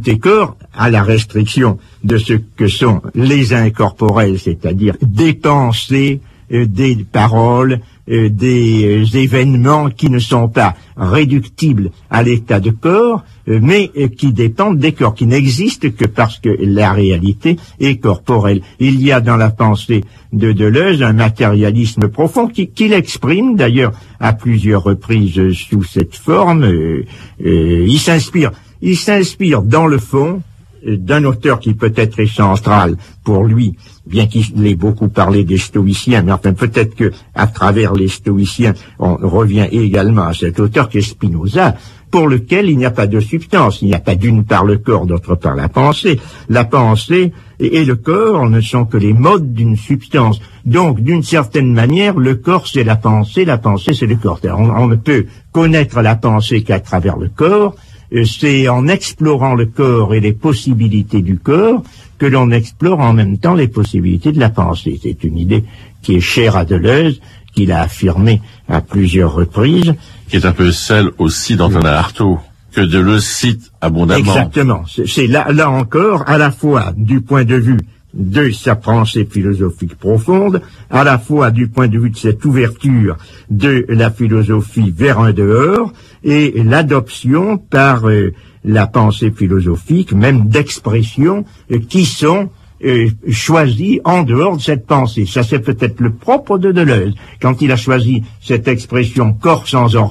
à la restriction de ce que sont les incorporels, c'est-à-dire des pensées, des paroles, des événements qui ne sont pas réductibles à l'état de corps, mais qui dépendent des corps, qui n'existent que parce que la réalité est corporelle. Il y a dans la pensée de Deleuze un matérialisme profond qu'il exprime d'ailleurs à plusieurs reprises sous cette forme. Il s'inspire dans le fond d'un auteur qui peut-être est central pour lui, bien qu'il ait beaucoup parlé des stoïciens, mais enfin peut-être que à travers les stoïciens, on revient également à cet auteur qui est Spinoza, pour lequel il n'y a pas de substance. Il n'y a pas d'une part le corps, d'autre part la pensée. La pensée et le corps ne sont que les modes d'une substance. Donc, d'une certaine manière, le corps c'est la pensée c'est le corps. On ne peut connaître la pensée qu'à travers le corps. C'est en explorant le corps et les possibilités du corps que l'on explore en même temps les possibilités de la pensée. C'est une idée qui est chère à Deleuze, qu'il a affirmée à plusieurs reprises. Qui est un peu celle aussi d'Antonin Artaud, que Deleuze cite abondamment. Exactement. C'est là encore, à la fois du point de vue de sa pensée philosophique profonde, à la fois du point de vue de cette ouverture de la philosophie vers un dehors, et l'adoption par la pensée philosophique, même d'expressions qui sont choisies en dehors de cette pensée. Ça, c'est peut-être le propre de Deleuze. Quand il a choisi cette expression « corps sans organes »,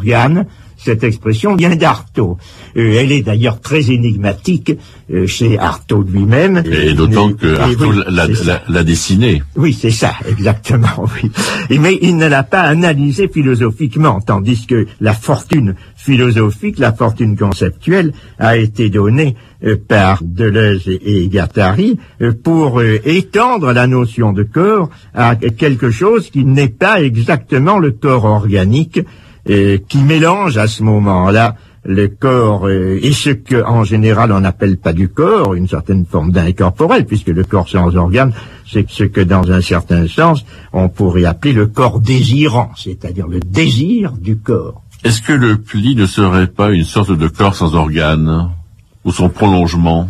cette expression vient d'Artaud. Elle est d'ailleurs très énigmatique chez Artaud lui-même. Et d'autant que Artaud l'a dessinée. Oui, c'est ça, exactement, oui. Mais il ne l'a pas analysé philosophiquement, tandis que la fortune philosophique, la fortune conceptuelle a été donnée par Deleuze et Guattari pour étendre la notion de corps à quelque chose qui n'est pas exactement le corps organique, qui mélange à ce moment-là le corps et ce que en général on n'appelle pas du corps, une certaine forme d'incorporel, puisque le corps sans organes, c'est ce que dans un certain sens on pourrait appeler le corps désirant, c'est-à-dire le désir du corps. Est-ce que le pli ne serait pas une sorte de corps sans organes, ou son prolongement?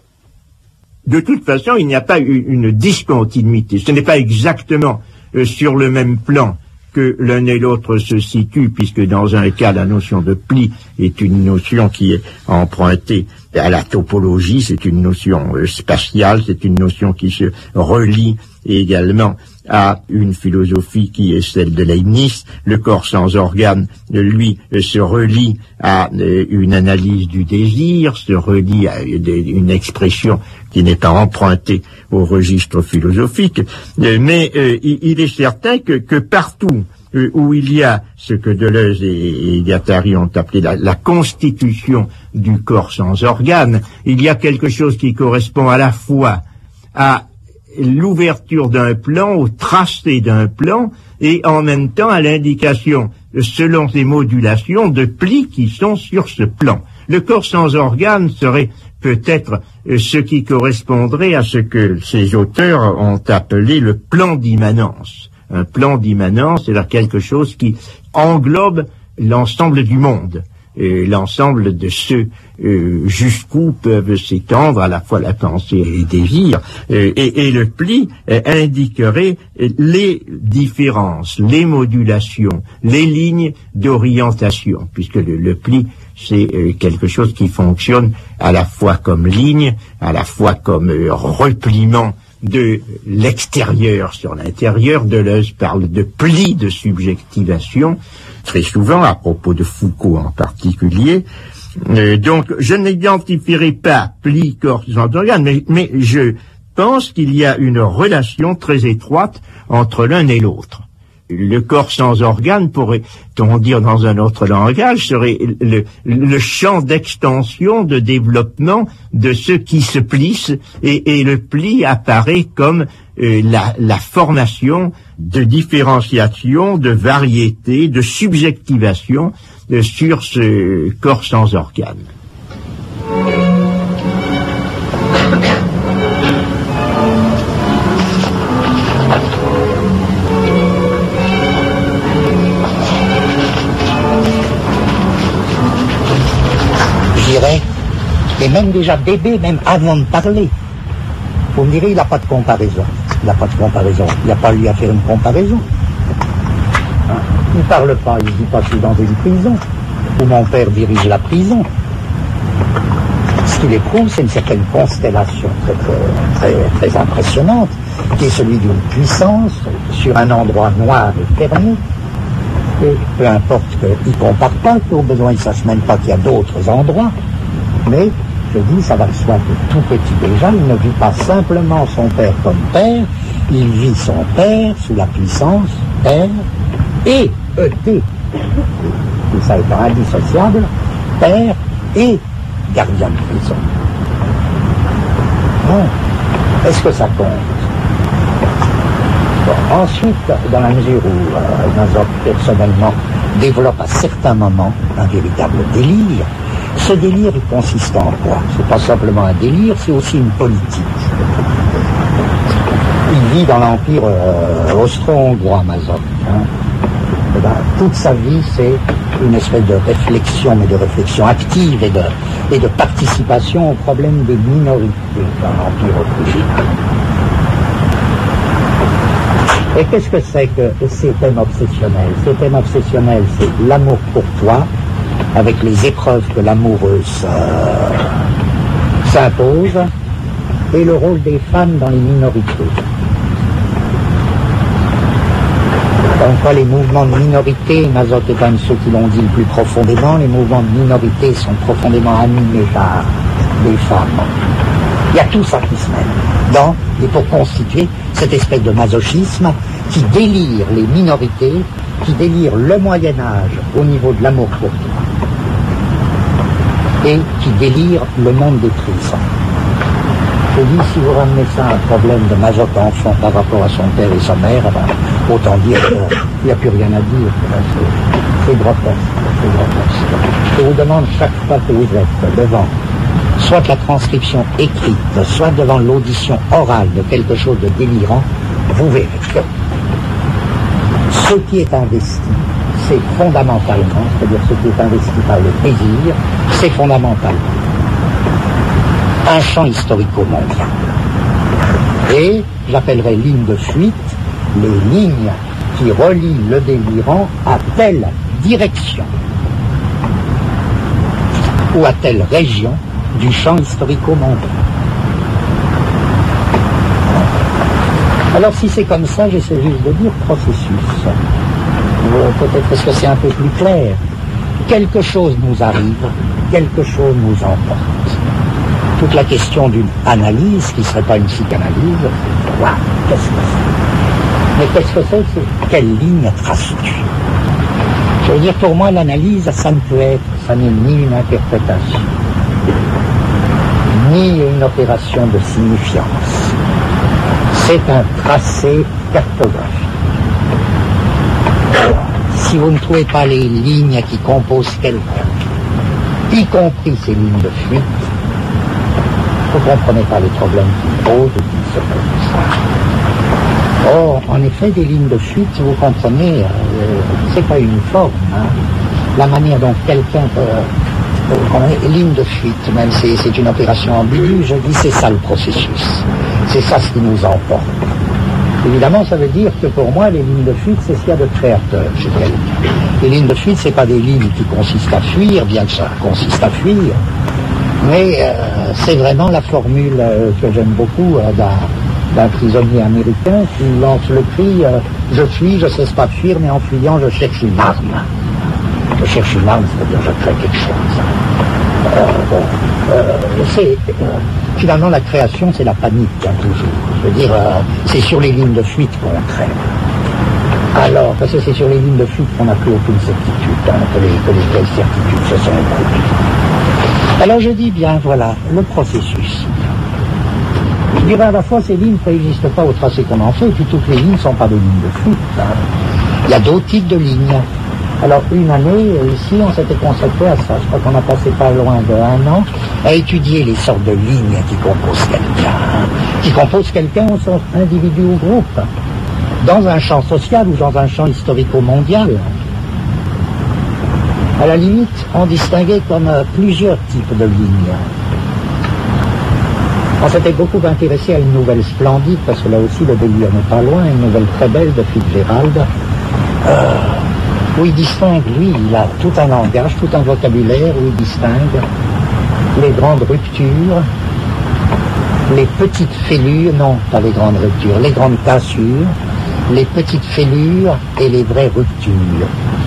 De toute façon, il n'y a pas une discontinuité. Ce n'est pas exactement sur le même plan que l'un et l'autre se situent, puisque dans un cas, la notion de pli est une notion qui est empruntée à la topologie, c'est une notion spatiale, c'est une notion qui se relie également à une philosophie qui est celle de Leibniz. Le corps sans organes, lui, se relie à une analyse du désir, se relie à une expression qui n'est pas empruntée au registre philosophique. Mais il est certain que partout où il y a ce que Deleuze et Guattari ont appelé la constitution du corps sans organes, il y a quelque chose qui correspond à la fois à l'ouverture d'un plan, au tracé d'un plan, et en même temps à l'indication, selon ces modulations, de plis qui sont sur ce plan. Le corps sans organes serait peut-être ce qui correspondrait à ce que ces auteurs ont appelé le plan d'immanence. Un plan d'immanence, c'est-à-dire quelque chose qui englobe l'ensemble du monde, l'ensemble de ceux jusqu'où peuvent s'étendre à la fois la pensée et les désirs, et le pli indiquerait les différences, les modulations, les lignes d'orientation, puisque le pli c'est quelque chose qui fonctionne à la fois comme ligne, à la fois comme repliement de l'extérieur sur l'intérieur. Deleuze parle de pli de subjectivation, très souvent, à propos de Foucault en particulier. Donc, je n'identifierai pas pli corps sans organes, mais je pense qu'il y a une relation très étroite entre l'un et l'autre. Le corps sans organes, pourrait-on dire dans un autre langage, serait le champ d'extension, de développement de ce qui se plisse, et le pli apparaît comme la formation de différenciation, de variété, de subjectivation sur ce corps sans organes. Et même déjà bébé, même avant de parler, vous me direz, il n'a pas de comparaison. Il n'a pas de comparaison. Il n'y a pas lui à faire une comparaison. Hein? Il ne parle pas, il ne dit pas je suis dans une prison, où mon père dirige la prison. Ce qu'il éprouve, c'est une certaine constellation très, très impressionnante, qui est celui d'une puissance sur un endroit noir et fermé. Et peu importe qu'il ne compare pas, qu'au besoin il ne sache même pas qu'il y a d'autres endroits. Mais, je dis, ça va de soi que tout petit déjà, il ne vit pas simplement son père comme père, il vit son père sous la puissance père et ET. Tout ça étant indissociable, père et gardien de prison. Bon. Est-ce que ça compte? Bon. Ensuite, dans la mesure où Nazoc, personnellement, développe à certains moments un véritable délire, ce délire, il consiste en quoi? C'est pas simplement un délire, c'est aussi une politique. Il vit dans l'empire austro-hongrois, Nazoc. Hein. Toute sa vie, c'est une espèce de réflexion, mais de réflexion active et de participation aux problèmes des minorités dans l'empire autrichien. Et qu'est-ce que c'est que ces thèmes obsessionnels? Ces thèmes obsessionnels, c'est l'amour pour toi, avec les épreuves que l'amoureuse s'impose, et le rôle des femmes dans les minorités. Donc les mouvements de minorité, Mazotte est un de ceux qui l'ont dit le plus profondément, les mouvements de minorité sont profondément animés par des femmes. Il y a tout ça qui se mêle et pour constituer cette espèce de masochisme qui délire les minorités, qui délire le Moyen-Âge au niveau de l'amour pour toi, et qui délire le monde des trésors. Je dis, si vous ramenez ça à un problème de Mazotte enfant par rapport à son père et sa mère, autant dire qu'il n'y a plus rien à dire. C'est grotesque. Je vous demande chaque fois que vous êtes devant soit la transcription écrite, soit devant l'audition orale de quelque chose de délirant, vous verrez que ce qui est investi, c'est fondamentalement, c'est-à-dire ce qui est investi par le désir, c'est fondamentalement un champ historico-mondial. Et j'appellerais ligne de fuite les lignes qui relient le délirant à telle direction ou à telle région du champ historico-mondial. Alors si c'est comme ça, j'essaie juste de dire processus. Peut-être est-ce que c'est un peu plus clair. Quelque chose nous arrive, quelque chose nous emporte. Toute la question d'une analyse, qui ne serait pas une psychanalyse, wow, qu'est-ce que c'est? Mais qu'est-ce que c'est? Quelle ligne traces-tu? Je veux dire, pour moi, l'analyse, ça ne peut être, ça n'est ni une interprétation, ni une opération de signifiance. C'est un tracé cartographique. Si vous ne trouvez pas les lignes qui composent quelqu'un, y compris ces lignes de fuite, vous ne comprenez pas les problèmes qui posent ou qui se posent. Or, en effet, des lignes de fuite, vous comprenez, c'est pas uniforme. La manière dont quelqu'un peut... ligne de fuite, même c'est une opération ambiguë, je dis c'est ça le processus. C'est ça ce qui nous emporte. Évidemment, ça veut dire que pour moi, les lignes de fuite, c'est ce qu'il y a de créateur chez quelqu'un. Les lignes de fuite, c'est pas des lignes qui consistent à fuir, bien que ça consiste à fuir, mais c'est vraiment la formule que j'aime beaucoup d'un prisonnier américain qui lance le cri je fuis, je ne cesse pas de fuir, mais en fuyant, je cherche une arme. Je cherche une arme, c'est-à-dire je crée quelque chose. Finalement, la création, c'est la panique, toujours. Je veux dire, c'est sur les lignes de fuite qu'on crée. Alors, parce que c'est sur les lignes de fuite qu'on n'a plus aucune certitude, que les vraies certitudes se sont éprouvées. Alors je dis bien, voilà, le processus. Je dirais à la fois, ces lignes ne préexistent pas au tracé qu'on en fait, et puis toutes les lignes ne sont pas des lignes de fuite. Il y a d'autres types de lignes. Alors, une année, ici, on s'était consacré à ça. Je crois qu'on a passé pas loin d'1 an à étudier les sortes de lignes qui composent quelqu'un. Qui composent quelqu'un au sens individu ou groupe. Dans un champ social ou dans un champ historico-mondial. À la limite, on distinguait comme plusieurs types de lignes. On s'était beaucoup intéressé à une nouvelle splendide, parce que là aussi, le délire n'est pas loin, une nouvelle très belle de Fitzgerald. Où il distingue, lui, il a tout un langage, tout un vocabulaire, où il distingue les grandes ruptures, les petites fêlures, non, pas les grandes ruptures, les grandes cassures, les petites fêlures et les vraies ruptures.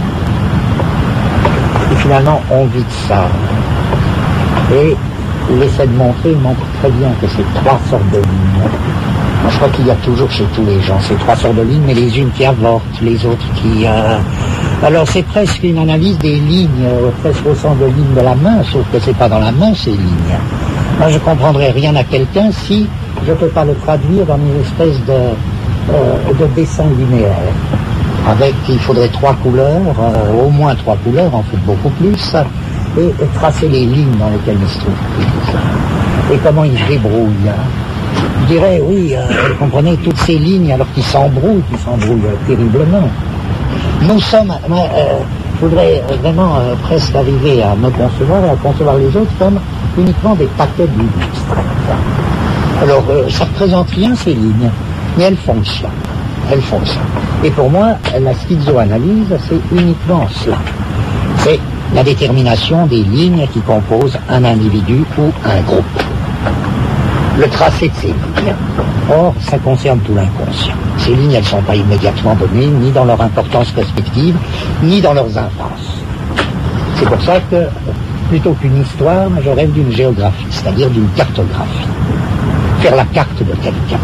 Et finalement, on vit de ça. Et il essaie de montrer, il montre très bien que c'est 3 sortes de lignes. Moi, je crois qu'il y a toujours chez tous les gens ces 3 sortes de lignes, mais les unes qui avortent, les autres qui... Alors c'est presque une analyse des lignes, presque au sens de lignes de la main, sauf que c'est pas dans la main ces lignes. Moi je comprendrais rien à quelqu'un si je ne peux pas le traduire dans une espèce de dessin linéaire. Avec, il faudrait 3 couleurs, au moins 3 couleurs, en fait beaucoup plus, et tracer les lignes dans lesquelles ils se trouvent. Et comment ils se débrouillent. Je dirais, oui, vous comprenez, toutes ces lignes, alors qu'ils s'embrouillent terriblement. Nous sommes, je voudrais vraiment presque arriver à me concevoir et à concevoir les autres comme uniquement des paquets de lignes abstraites. Alors, ça ne représente rien ces lignes, mais elles fonctionnent. Et pour moi, la schizoanalyse, c'est uniquement cela. C'est la détermination des lignes qui composent un individu ou un groupe. le tracé de ces lignes. Or, ça concerne tout l'inconscient. Ces lignes, elles ne sont pas immédiatement données, ni dans leur importance respective, ni dans leurs intenses. C'est pour ça que, plutôt qu'une histoire, je rêve d'une géographie, c'est-à-dire d'une cartographie. Faire la carte de quelqu'un.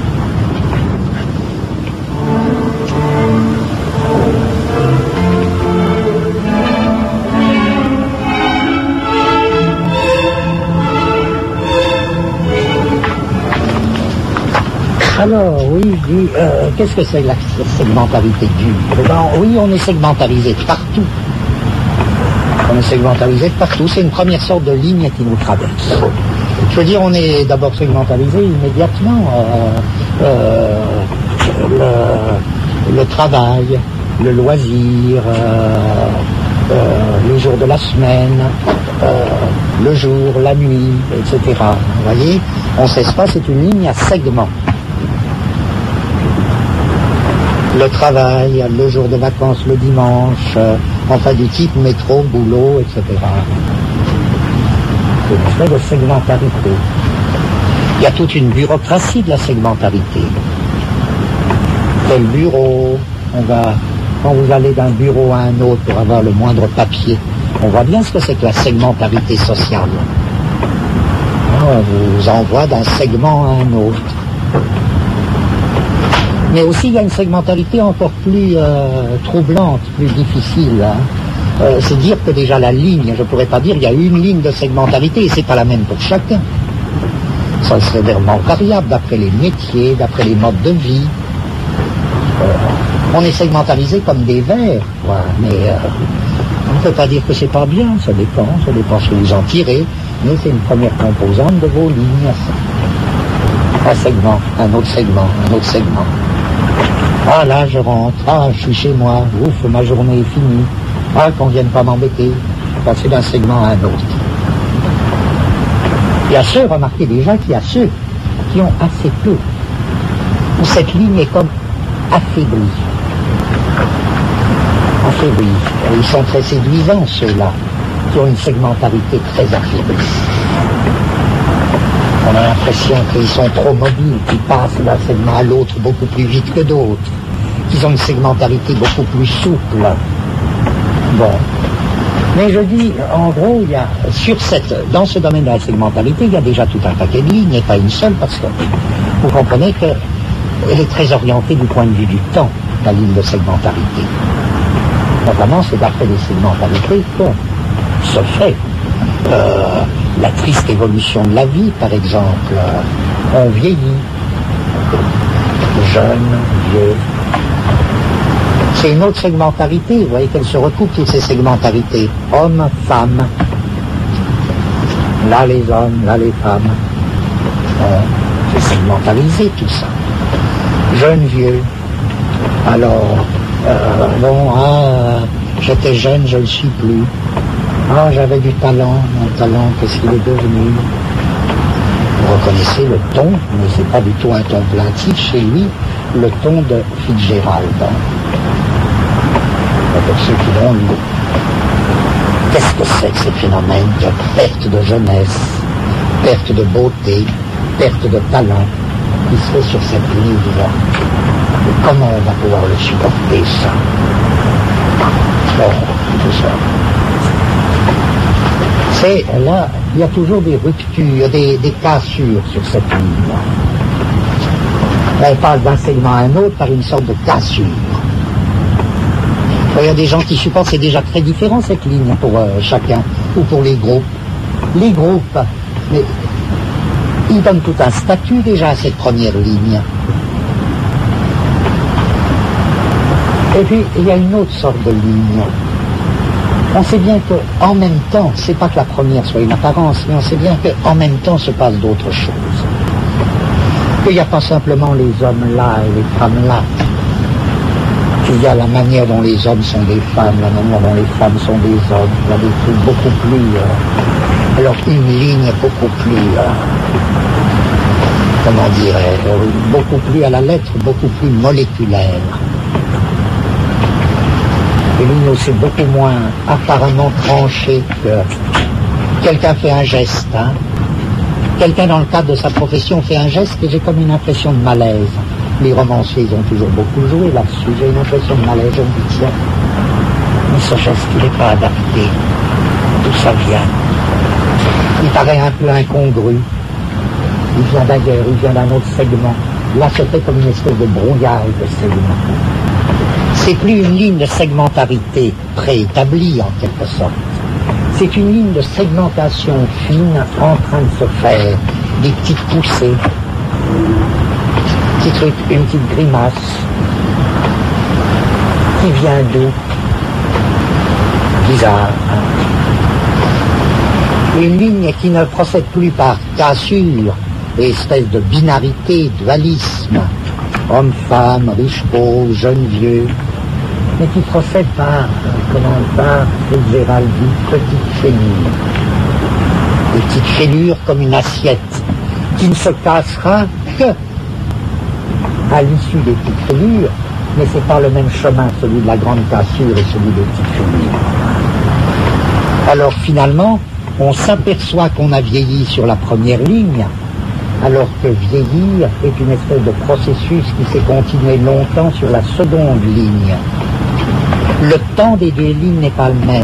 Alors, oui, je dis, qu'est-ce que c'est la segmentarité dure? Oui, on est segmentarisé de partout. On est segmentarisé de partout. C'est une première sorte de ligne qui nous traverse. Je veux dire, on est d'abord segmentarisé immédiatement. Le travail, le loisir, les jours de la semaine, le jour, la nuit, etc. Vous voyez, on ne cesse pas, c'est une ligne à segments. Le travail, le jour de vacances, le dimanche, enfin du type métro, boulot, etc. C'est une espèce de segmentarité. Il y a toute une bureaucratie de la segmentarité. Tel bureau, quand vous allez d'un bureau à un autre pour avoir le moindre papier, on voit bien ce que c'est que la segmentarité sociale. On vous envoie d'un segment à un autre. Mais aussi, il y a une segmentarité encore plus troublante, plus difficile. C'est dire que déjà la ligne, je ne pourrais pas dire, il y a une ligne de segmentarité et c'est pas la même pour chacun. Ça serait vraiment variable d'après les métiers, d'après les modes de vie. On est segmentarisé comme des vers, mais on ne peut pas dire que c'est pas bien, ça dépend ce que vous en tirez, mais c'est une première composante de vos lignes. Un segment, un autre segment, un autre segment. Ah là, je rentre, je suis chez moi, ouf, ma journée est finie. Qu'on ne vienne pas m'embêter, passer d'un segment à un autre. Il y a ceux, remarquez déjà qu'il y a ceux qui ont assez peu, où cette ligne est comme affaiblie. Ils sont très séduisants, ceux-là, qui ont une segmentarité très affaiblie. On a l'impression qu'ils sont trop mobiles, qu'ils passent d'un segment à l'autre beaucoup plus vite que d'autres, qu'ils ont une segmentarité beaucoup plus souple. Bon. Mais je dis, en gros, il y a, dans ce domaine de la segmentarité, il y a déjà tout un paquet de lignes, et pas une seule, parce que vous comprenez qu'elle est très orientée du point de vue du temps, la ligne de segmentarité. Notamment, c'est d'après les segmentarités que se fait la triste évolution de la vie, par exemple. On vieillit, jeune, vieux. C'est une autre segmentarité, vous voyez qu'elle se recoupe toutes ces segmentarités. Hommes, femmes. Là les hommes, là les femmes. C'est segmentarisé tout ça. Jeune, vieux. Alors, j'étais jeune, je ne le suis plus. J'avais du talent, mon talent, qu'est-ce qu'il est devenu? Vous reconnaissez le ton, mais c'est pas du tout un ton plaintif chez lui, le ton de Fitzgerald. Pour ceux qui l'ont lu. Qu'est-ce que c'est que ce phénomène de perte de jeunesse, perte de beauté, perte de talent qui se fait sur cette ligne-là? Et comment on va pouvoir le supporter, ça? Bon, tout ça. C'est là, il y a toujours des ruptures, des cassures sur cette ligne. On parle d'un segment à un autre par une sorte de cassure. Il y a des gens qui supportent, c'est déjà très différent cette ligne pour chacun, ou pour les groupes. Les groupes, mais ils donnent tout un statut déjà à cette première ligne. Et puis, il y a une autre sorte de ligne. On sait bien qu'en même temps, c'est pas que la première soit une apparence, mais on sait bien qu'en même temps se passe d'autres choses. Qu'il n'y a pas simplement les hommes là et les femmes là. Qu'il y a la manière dont les hommes sont des femmes, la manière dont les femmes sont des hommes. Il y a des trucs beaucoup plus... alors une ligne beaucoup plus... comment dirais-je, beaucoup plus à la lettre, beaucoup plus moléculaire. Une ligne aussi beaucoup moins apparemment tranchée que quelqu'un fait un geste, Quelqu'un dans le cadre de sa profession fait un geste et j'ai comme une impression de malaise. Les romanciers, ils ont toujours beaucoup joué là-dessus. J'ai une impression de malaise, je me dis tiens, mais ce geste, il n'est pas adapté. D'où ça vient? Il paraît un peu incongru. Il vient d'ailleurs, il vient d'un autre segment. Là, c'était comme une espèce de brouillage de segment. C'est plus une ligne de segmentarité préétablie, en quelque sorte. C'est une ligne de segmentation fine en train de se faire. Des petites poussées, petit truc, une petite grimace. Qui vient d'où? Bizarre. Une ligne qui ne procède plus par cassure, espèce de binarité, dualisme, homme-femme, riche-pauvre, jeune-vieux, mais qui procède par, par Fitzgerald dit, petite fêlure. Des petites fêlures comme une assiette, qui ne se cassera que à l'issue des petites fêlures, mais c'est pas le même chemin, celui de la grande cassure et celui des petites fêlures. Alors finalement, on s'aperçoit qu'on a vieilli sur la première ligne, alors que vieillir est une espèce de processus qui s'est continué longtemps sur la seconde ligne. Le temps des deux lignes n'est pas le même.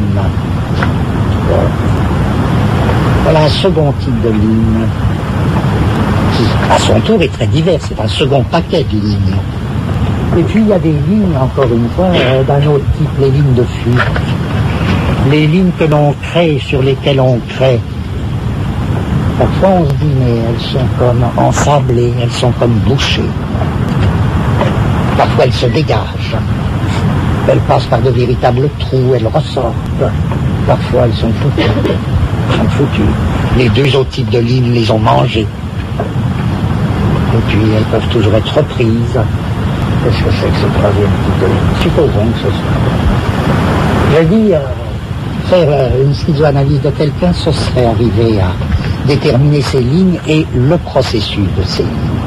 Voilà un second type de ligne, qui à son tour est très divers, c'est un second paquet de lignes. Et puis il y a des lignes, encore une fois, d'un autre type, les lignes de fuite. Les lignes que l'on crée, sur lesquelles on crée. Parfois on se dit, mais elles sont comme ensablées, elles sont comme bouchées. Parfois elles se dégagent. Elles passent par de véritables trous, elles ressortent. Parfois elles sont foutues. Les deux autres types de lignes les ont mangées. Et puis elles peuvent toujours être reprises. Qu'est-ce que c'est que ce troisième type de ligne? Supposons que ce soit. Je dis, faire une schizoanalyse de quelqu'un, ce serait arriver à déterminer ces lignes et le processus de ces lignes.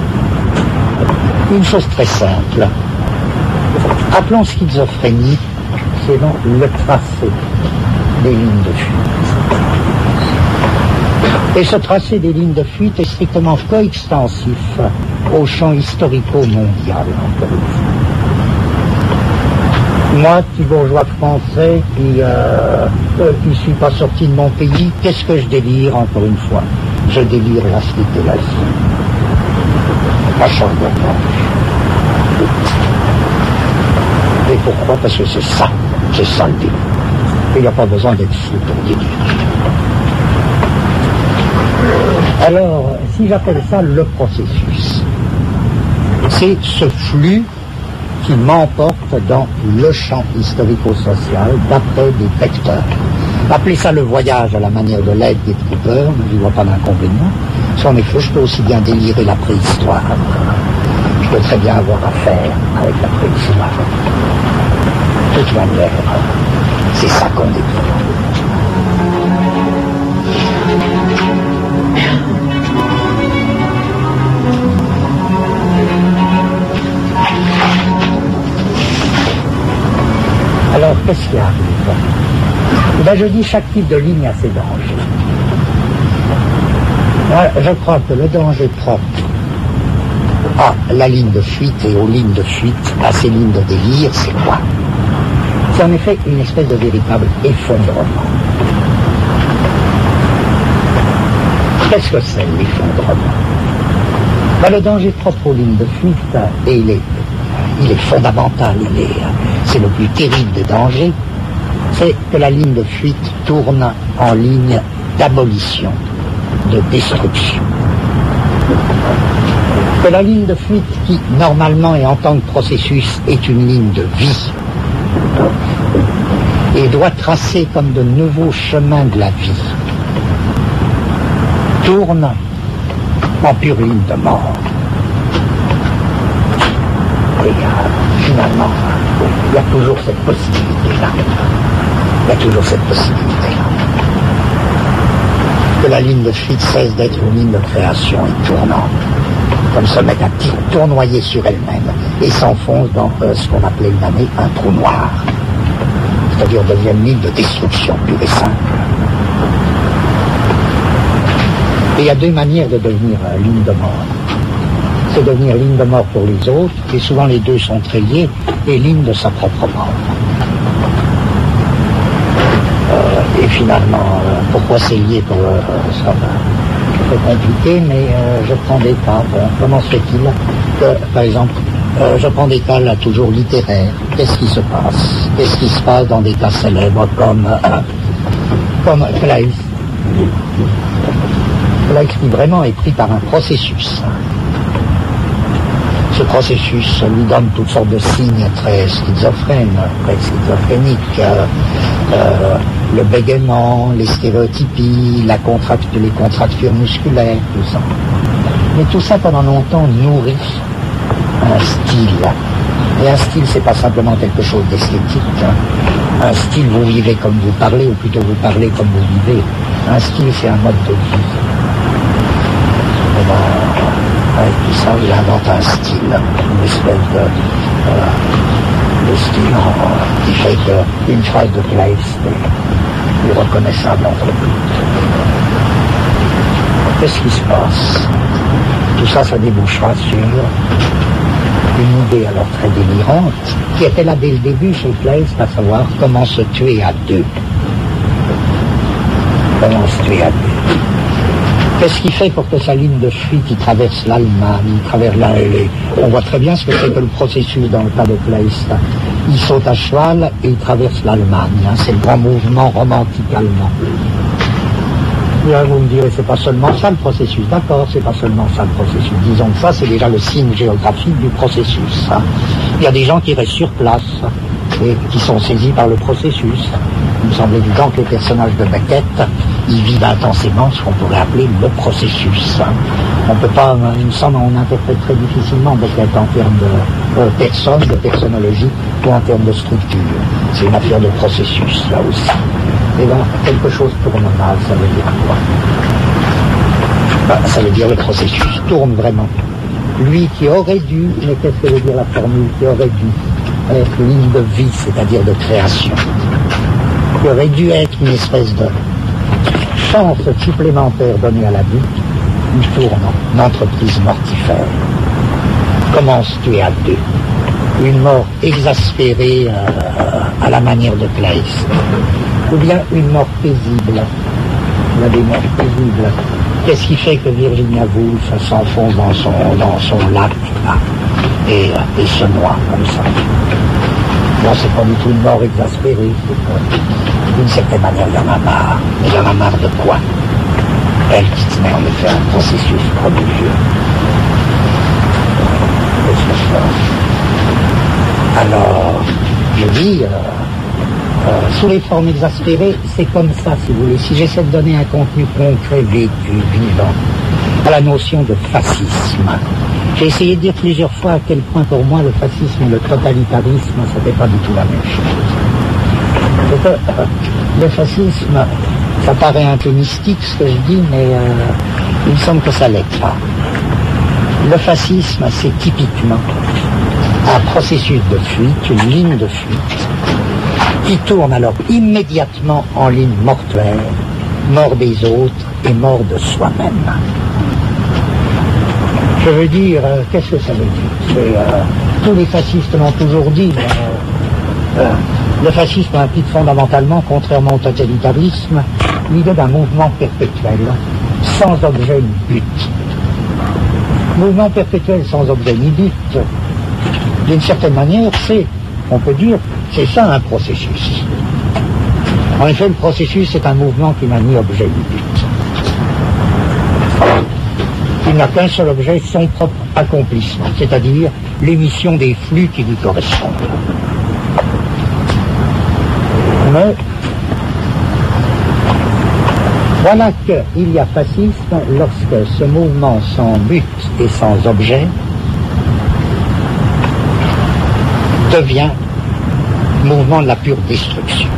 Une chose très simple. Appelons schizophrénie, c'est donc le tracé des lignes de fuite. Et ce tracé des lignes de fuite est strictement coextensif au champ historico-mondial. Moi, petit bourgeois français qui suis pas sorti de mon pays, qu'est-ce que je délire encore une fois? Je délire la cité, la vie. La chambre de revanche. Et pourquoi? Parce que c'est ça le délire. Il n'y a pas besoin d'être fou pour délirer. Alors, si j'appelle ça le processus, c'est ce flux qui m'emporte dans le champ historico-social d'après des vecteurs. Appelez ça le voyage à la manière de l'aide des troupeurs, je ne vois pas d'inconvénient. En effet, je peux aussi bien délirer la préhistoire. Je peux très bien avoir affaire avec la préhistoire. De toute manière, c'est ça qu'on délire. Alors, qu'est-ce qui arrive? Je dis chaque type de ligne a ses dangers. Moi, je crois que le danger propre à la ligne de fuite et aux lignes de fuite, à ces lignes de délire, c'est quoi? C'est en effet une espèce de véritable effondrement. Qu'est-ce que c'est l'effondrement? Le danger propre aux lignes de fuite, et il est fondamental, c'est le plus terrible des dangers, c'est que la ligne de fuite tourne en ligne d'abolition, de destruction. Que la ligne de fuite, qui normalement et en tant que processus est une ligne de vie, et doit tracer comme de nouveaux chemins de la vie, tourne en pure ligne de mort. Et finalement, il y a toujours cette possibilité-là. Que la ligne de fuite cesse d'être une ligne de création et tournante, comme se met à petit tournoyer sur elle-même et s'enfonce dans ce qu'on appelait une année un trou noir. C'est-à-dire devient une ligne de destruction pure et simple. Et il y a deux manières de devenir ligne de mort. C'est devenir ligne de mort pour les autres, et souvent les deux sont très liés, et ligne de sa propre mort. Et finalement, pourquoi c'est lié pour ça c'est compliqué, mais je prends des cas. Bon, comment se fait-il que, par exemple, je prends des cas là toujours littéraires. Qu'est-ce qui se passe? Qu'est-ce qui se passe dans des cas célèbres comme Claes? Claes qui vraiment est pris par un processus. Ce processus lui donne toutes sortes de signes très schizophrènes, très schizophréniques. Le bégaiement, les stéréotypies, les contractures musculaires, tout ça. Mais tout ça pendant longtemps nourrit un style. Et un style, c'est pas simplement quelque chose d'esthétique. Un style, vous vivez comme vous parlez, ou plutôt vous parlez comme vous vivez. Un style, c'est un mode de vie. Et ben, avec tout ça, il invente un style, une espèce de style qui fait qu'une phrase de Claes est reconnaissable entre toutes. Qu'est-ce qui se passe? Tout ça, ça débouchera sur une idée alors très délirante, qui était là dès le début chez Claes, à savoir comment se tuer à deux. Comment se tuer à deux. Qu'est-ce qu'il fait pour que sa ligne de fuite qui traverse l'Allemagne, on voit très bien ce que c'est que le processus dans le cas de Claes. Il saute à cheval et il traverse l'Allemagne. C'est le grand mouvement romantique allemand. Et là, vous me direz, c'est pas seulement ça le processus. D'accord, c'est pas seulement ça le processus. Disons que ça, c'est déjà le signe géographique du processus. Il y a des gens qui restent sur place et qui sont saisis par le processus. Il me semble évident que les personnages de Beckett, ils vivent intensément ce qu'on pourrait appeler le processus. On peut pas, il me semble, on interprète très difficilement Beckett en termes de personne, de personnologie, ou en termes de structure. C'est une affaire de processus, là aussi. Et donc, quelque chose tourne mal, ça veut dire quoi? Ça veut dire le processus tourne vraiment. Lui qui aurait dû, mais qu'est-ce que veut dire la formule, qui aurait dû être ligne de vie, c'est-à-dire de création, qui aurait dû être une espèce de chance supplémentaire donnée à la vie, il tourne une entreprise mortifère. Comment se tuer à deux? Une mort exaspérée à la manière de Claes, ou bien une mort paisible. Il y a des morts paisibles. Qu'est-ce qui fait que Virginia Woolf s'enfonce dans son lac là, et se noie comme ça? Bon, c'est pas du tout une mort exaspérée. D'une certaine manière, il y en a marre. Mais il y en a marre de quoi? Elle qui tenait en effet un processus prodigieux. Qu'est-ce que je fais? Alors, je dis, sous les formes exaspérées, c'est comme ça, si vous voulez. Si j'essaie de donner un contenu concret, vécu, vivant, à la notion de fascisme, j'ai essayé de dire plusieurs fois à quel point pour moi le fascisme et le totalitarisme, c'était pas du tout la même chose. C'est que le fascisme, ça paraît un peu mystique ce que je dis, mais il me semble que ça l'est pas. Le fascisme, c'est typiquement un processus de fuite, une ligne de fuite, qui tourne alors immédiatement en ligne mortuaire, mort des autres et mort de soi-même. Je veux dire, qu'est-ce que ça veut dire? Tous les fascistes l'ont toujours dit. Le fascisme implique fondamentalement, contrairement au totalitarisme, l'idée d'un mouvement perpétuel, sans objet ni but. Mouvement perpétuel sans objet ni but, d'une certaine manière, on peut dire, c'est ça un processus. En effet, le processus est un mouvement qui n'a ni objet ni but. Il n'a qu'un seul objet, son propre accomplissement, c'est-à-dire l'émission des flux qui lui correspondent. Mais voilà qu'il y a fascisme lorsque ce mouvement sans but et sans objet devient mouvement de la pure destruction.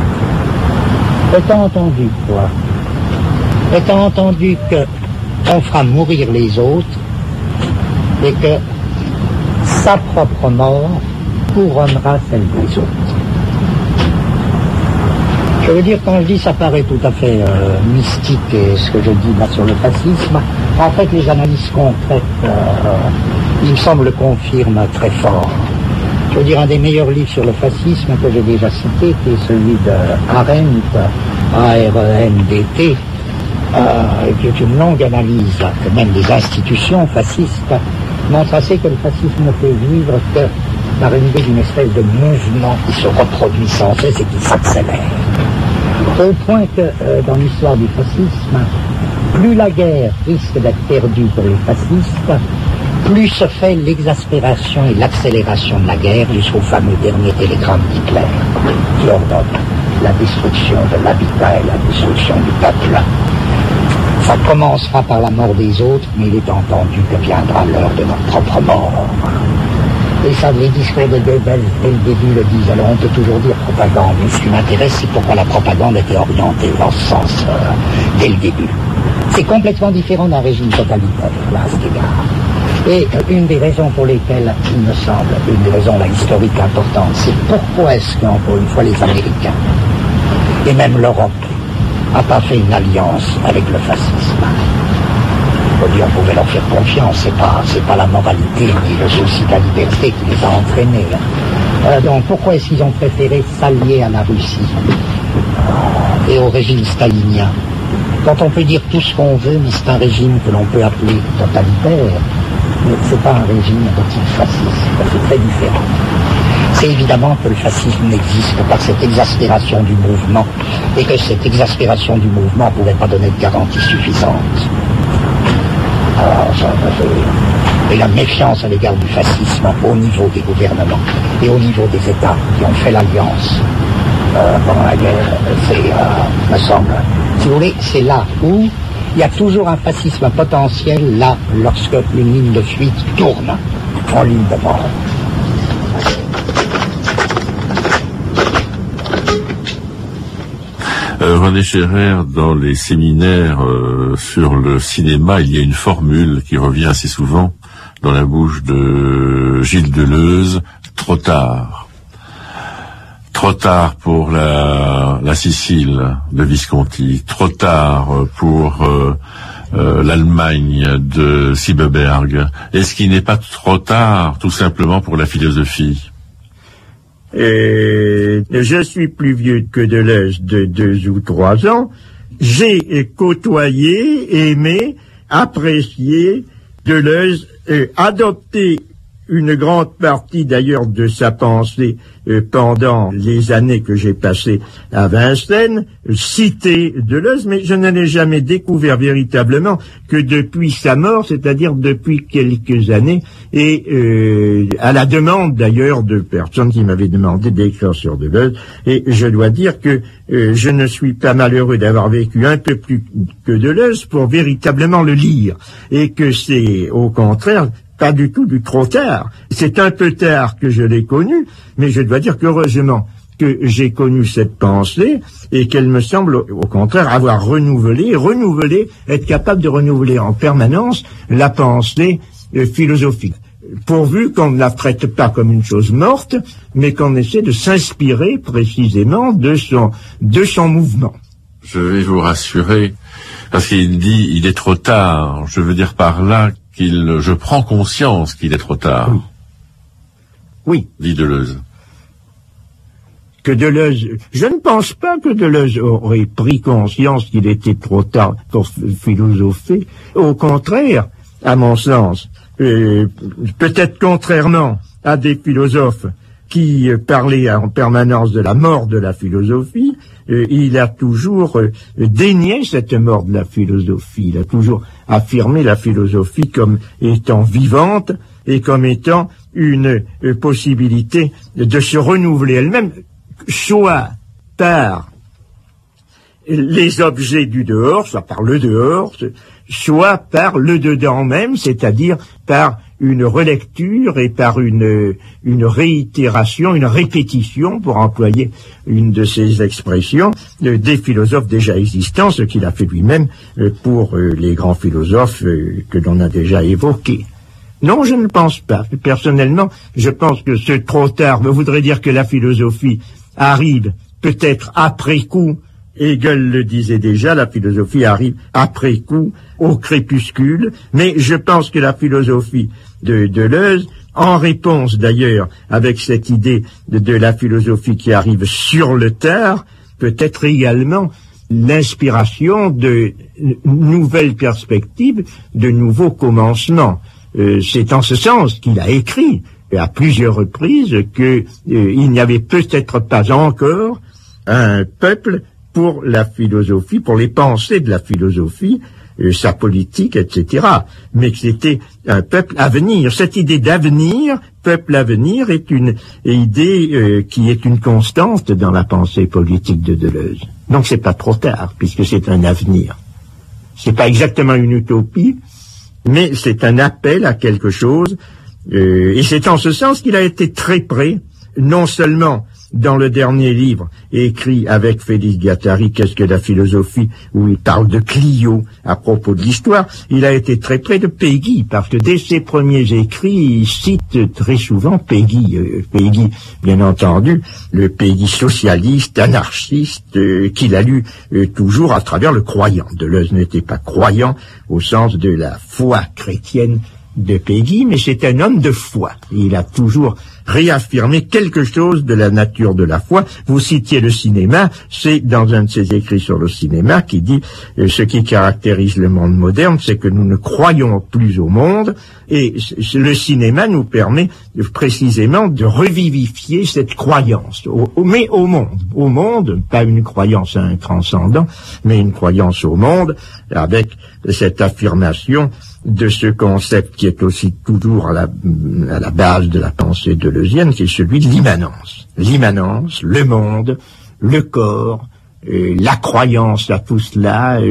Étant entendu quoi? Étant entendu qu'on fera mourir les autres et que sa propre mort couronnera celle des autres. Je veux dire, quand je dis ça paraît tout à fait mystique, et ce que je dis là sur le fascisme, en fait les analyses concrètes, il me semble, confirment très fort. Je veux dire, un des meilleurs livres sur le fascisme que j'ai déjà cité, qui est celui de Arendt, A-R-E-N-D-T, qui est une longue analyse, même des institutions fascistes, montre assez que le fascisme ne fait vivre que par une idée d'une espèce de mouvement qui se reproduit sans cesse et qui s'accélère. Au point que, dans l'histoire du fascisme, plus la guerre risque d'être perdue pour les fascistes, plus se fait l'exaspération et l'accélération de la guerre jusqu'au fameux dernier télégramme d'Hitler, qui ordonne la destruction de l'habitat et la destruction du peuple. Ça commencera par la mort des autres, mais il est entendu que viendra l'heure de notre propre mort. Et ça, les discours de Goebbels, dès le début, le disent. Alors on peut toujours dire propagande, mais ce qui m'intéresse, c'est pourquoi la propagande était orientée dans ce sens dès le début. C'est complètement différent d'un régime totalitaire, là, à cet égard. Et une des raisons pour lesquelles, il me semble, une des raisons là, historiques importantes, c'est pourquoi est-ce qu'encore une fois les Américains, et même l'Europe, n'a pas fait une alliance avec le fascisme. On pouvait leur faire confiance, c'est pas la moralité ni le souci de la liberté qui les a entraînés. Donc pourquoi est-ce qu'ils ont préféré s'allier à la Russie et au régime stalinien? Quand on peut dire tout ce qu'on veut, mais c'est un régime que l'on peut appeler totalitaire, mais c'est pas un régime de type fasciste, c'est très différent. C'est évidemment que le fascisme n'existe que par cette exaspération du mouvement, et que cette exaspération du mouvement ne pouvait pas donner de garantie suffisante. Alors, et la méfiance à l'égard du fascisme au niveau des gouvernements et au niveau des États qui ont fait l'alliance pendant la guerre, c'est, me semble, si vous voulez, c'est là où il y a toujours un fascisme potentiel, là, lorsque une ligne de fuite tourne en ligne de mort. René Scherrer, dans les séminaires sur le cinéma, il y a une formule qui revient assez souvent dans la bouche de Gilles Deleuze: trop tard. Trop tard pour la Sicile de Visconti, trop tard pour l'Allemagne de Siebeberg. Est-ce qu'il n'est pas trop tard, tout simplement, pour la philosophie? Je suis plus vieux que Deleuze de 2 ou 3 ans. J'ai côtoyé, aimé, apprécié Deleuze, adopté une grande partie d'ailleurs de sa pensée pendant les années que j'ai passées à Vincennes, cité Deleuze, mais je ne l'ai jamais découvert véritablement que depuis sa mort, c'est-à-dire depuis quelques années, et à la demande d'ailleurs de personnes qui m'avaient demandé d'écrire sur Deleuze, et je dois dire que je ne suis pas malheureux d'avoir vécu un peu plus que Deleuze pour véritablement le lire, et que c'est au contraire pas du tout du trop tard. C'est un peu tard que je l'ai connu, mais je dois dire qu'heureusement que j'ai connu cette pensée et qu'elle me semble au contraire avoir renouvelé, être capable de renouveler en permanence la pensée philosophique. Pourvu qu'on ne la traite pas comme une chose morte, mais qu'on essaie de s'inspirer précisément de son mouvement. Je vais vous rassurer, parce qu'il dit il est trop tard. Je veux dire par là je prends conscience qu'il est trop tard. Oui. Dit Deleuze. Que Deleuze, je ne pense pas que Deleuze aurait pris conscience qu'il était trop tard pour philosopher. Au contraire, à mon sens, peut-être contrairement à des philosophes qui parlait en permanence de la mort de la philosophie, il a toujours dénié cette mort de la philosophie. Il a toujours affirmé la philosophie comme étant vivante et comme étant une possibilité de se renouveler elle-même, soit par les objets du dehors, soit par le dehors, soit par le dedans même, c'est-à-dire par une relecture et par une réitération, une répétition, pour employer une de ces expressions, des philosophes déjà existants, ce qu'il a fait lui-même pour les grands philosophes que l'on a déjà évoqués. Non, je ne pense pas. Personnellement, je pense que ce trop tard voudrait dire que la philosophie arrive peut-être après coup. Hegel le disait déjà, la philosophie arrive après coup, au crépuscule, mais je pense que la philosophie de Deleuze, en réponse d'ailleurs avec cette idée de la philosophie qui arrive sur le tard, peut être également l'inspiration de nouvelles perspectives, de nouveaux commencements. C'est en ce sens qu'il a écrit à plusieurs reprises qu'il n'y avait peut-être pas encore un peuple pour la philosophie, pour les pensées de la philosophie, sa politique, etc. Mais que c'était un peuple à venir. Cette idée d'avenir, peuple à venir, est une idée qui est une constante dans la pensée politique de Deleuze. Donc c'est pas trop tard, puisque c'est un avenir. C'est pas exactement une utopie, mais c'est un appel à quelque chose, et c'est en ce sens qu'il a été très près, non seulement dans le dernier livre écrit avec Félix Guattari, Qu'est-ce que la philosophie, où il parle de Clio à propos de l'histoire, il a été très près de Péguy, parce que dès ses premiers écrits, il cite très souvent Péguy. Péguy, bien entendu, le Péguy socialiste, anarchiste, qu'il a lu toujours à travers le croyant. Deleuze n'était pas croyant au sens de la foi chrétienne de Péguy, mais c'est un homme de foi. Il a toujours réaffirmé quelque chose de la nature de la foi. Vous citiez le cinéma, c'est dans un de ses écrits sur le cinéma qui dit ce qui caractérise le monde moderne, c'est que nous ne croyons plus au monde, et le cinéma nous permet précisément de revivifier cette croyance, mais au monde, pas une croyance à un transcendant, mais une croyance au monde, avec cette affirmation de ce concept qui est aussi toujours à la base de la pensée deleuzienne, qui est celui de l'immanence. L'immanence, le monde, le corps, la croyance à tout cela,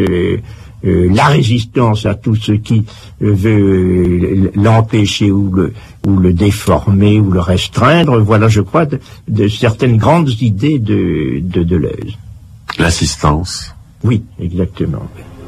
la résistance à tout ce qui veut l'empêcher ou le déformer ou le restreindre. Voilà, je crois, de certaines grandes idées de Deleuze. L'assistance. Oui, exactement.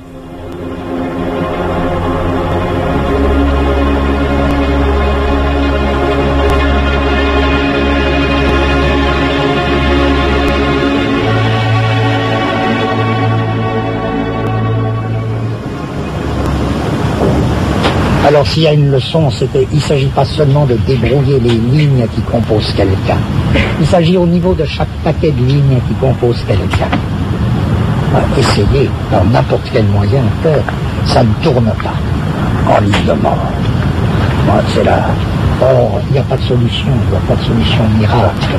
Alors s'il y a une leçon, il ne s'agit pas seulement de débrouiller les lignes qui composent quelqu'un. Il s'agit au niveau de chaque paquet de lignes qui composent quelqu'un. Essayer, par n'importe quel moyen, que ça ne tourne pas en ligne de mort. C'est là. Or, il n'y a pas de solution, miracle.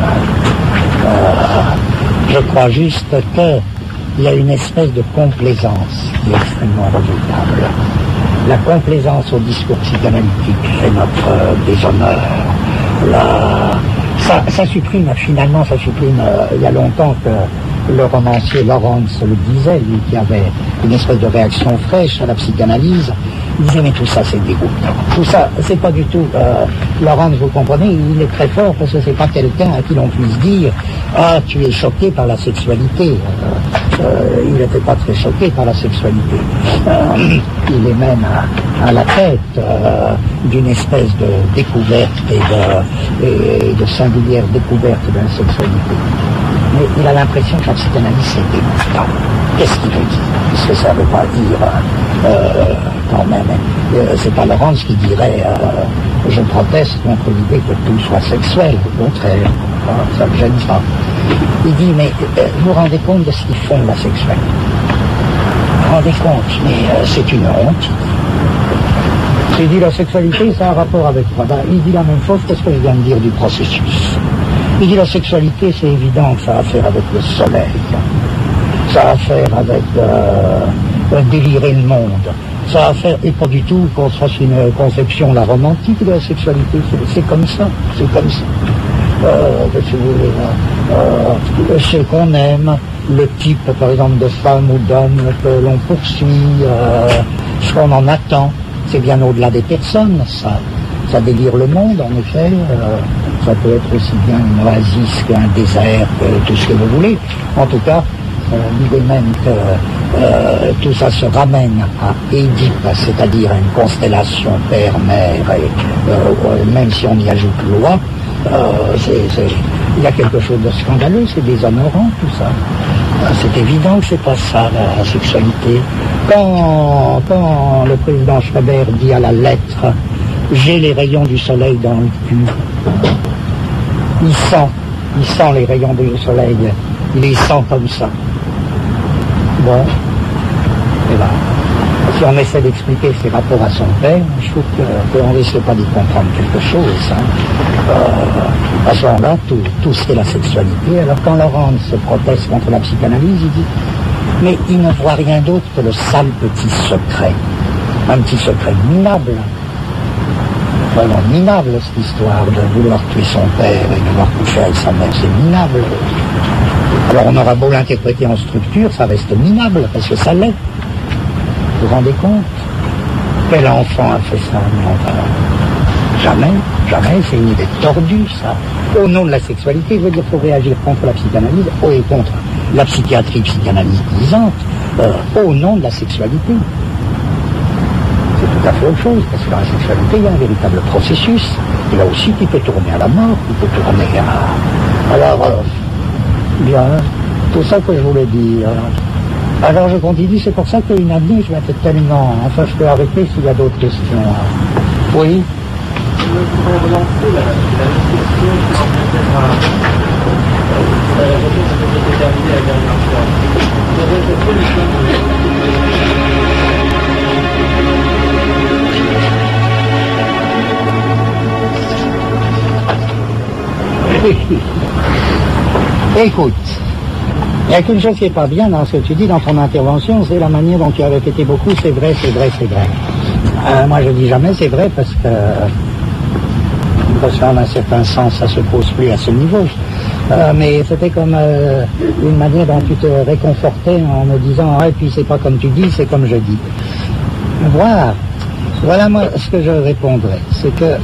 Je crois juste qu'il y a une espèce de complaisance qui est extrêmement redoutable. La complaisance au discours psychanalytique fait notre déshonneur. Ça supprime, il y a longtemps que le romancier Lawrence le disait, lui qui avait une espèce de réaction fraîche à la psychanalyse. Il disait, mais tout ça c'est dégoûtant. Tout ça, c'est pas du tout... Lawrence, vous comprenez, il est très fort parce que c'est pas quelqu'un à qui l'on puisse dire « Ah, tu es choqué par la sexualité ». Il n'était pas très choqué par la sexualité. Il est même à la tête d'une espèce de découverte et de singulière découverte de la sexualité. Mais il a l'impression que la psychanalyse c'est dégoûtant. Qu'est-ce qu'il veut dire? Parce que ça ne veut pas dire quand même. C'est pas Laurence qui dirait je proteste contre l'idée que tout soit sexuel. Au contraire, ça ne gêne pas. Il dit mais vous vous rendez compte de ce qu'ils font la sexualité? Vous vous rendez compte? Mais c'est une honte. Il dit la sexualité ça a un rapport avec quoi? Il dit la même chose que ce que je viens de dire du processus. Il dit la sexualité c'est évident que ça a à faire avec le soleil. Ça a à faire avec délirer le monde. Ça a à faire, et pas du tout qu'on se fasse une conception la romantique de la sexualité. C'est comme ça. Si vous voulez, ce qu'on aime, le type par exemple de femme ou d'homme que l'on poursuit, ce qu'on en attend, c'est bien au-delà des personnes, ça délire le monde en effet, ça peut être aussi bien une oasis qu'un désert, que tout ce que vous voulez. En tout cas, l'idée même que tout ça se ramène à Édipe, c'est-à-dire à une constellation père-mère, et même si on y ajoute loi, Il y a quelque chose de scandaleux, c'est déshonorant tout ça. C'est évident que c'est pas ça la sexualité. Quand le président Schreiber dit à la lettre « J'ai les rayons du soleil dans le cul », il sent les rayons du soleil, il les sent comme ça. Bon, et là, si on essaie d'expliquer ses rapports à son père, je trouve qu'on ne risque pas d'y comprendre quelque chose. À ce moment-là, tout ce qu'est la sexualité. Alors quand Laurent se proteste contre la psychanalyse, il dit « Mais il ne voit rien d'autre que le sale petit secret. Un petit secret minable. Vraiment minable, cette histoire de vouloir tuer son père et de vouloir coucher avec sa mère. C'est minable. Alors on aura beau l'interpréter en structure, ça reste minable, parce que ça l'est. Vous vous rendez compte? Quel enfant a fait ça? Jamais, c'est une idée tordue, ça. Au nom de la sexualité, je veux dire, il faut réagir contre la psychanalyse et contre la psychiatrie psychanalysante, au nom de la sexualité. C'est tout à fait autre chose, parce que dans la sexualité, il y a un véritable processus, et là aussi, qui peut tourner à la mort, qui peut tourner à... Alors, bien, tout ça que je voulais dire. Alors je continue, c'est pour ça qu'une année, je vais être tellement... Enfin, je peux arrêter s'il y a d'autres questions. Oui. Je voudrais relancer la question la réponse que j'ai terminée la dernière fois. Écoute, il y a qu'une chose qui n'est pas bien dans ce que tu dis dans ton intervention, c'est la manière dont tu as répété beaucoup, c'est vrai. Moi je dis jamais c'est vrai parce qu'en un certain sens ça se pose plus à ce niveau. Mais c'était comme une manière dont tu te réconfortais en me disant et puis c'est pas comme tu dis, c'est comme je dis. Voilà moi ce que je répondrais, c'est que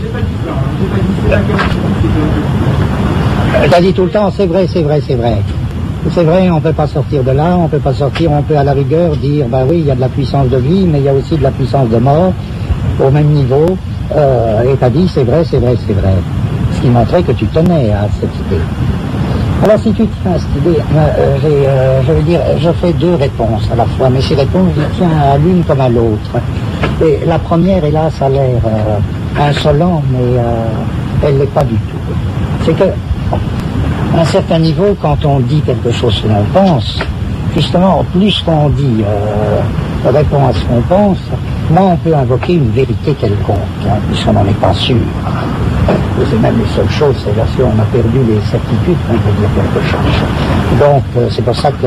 t'as dit tout le temps c'est vrai. C'est vrai, on ne peut pas sortir de là, on peut à la rigueur dire, bah oui, il y a de la puissance de vie, mais il y a aussi de la puissance de mort, au même niveau, et t'as dit, c'est vrai. Ce qui montrait que tu tenais à cette idée. Alors si tu tiens à cette idée, je veux dire, je fais deux réponses à la fois, mais ces réponses, je tiens à l'une comme à l'autre. Et la première, hélas, ça a l'air insolent, mais elle ne l'est pas du tout. C'est que, à un certain niveau, quand on dit quelque chose que l'on pense, justement, plus qu'on dit répond à ce qu'on pense, moins on peut invoquer une vérité quelconque, puisqu'on n'en est pas sûr. C'est même les seules choses, c'est là si on a perdu les certitudes qu'on peut dire quelque chose. Donc, c'est pour ça que...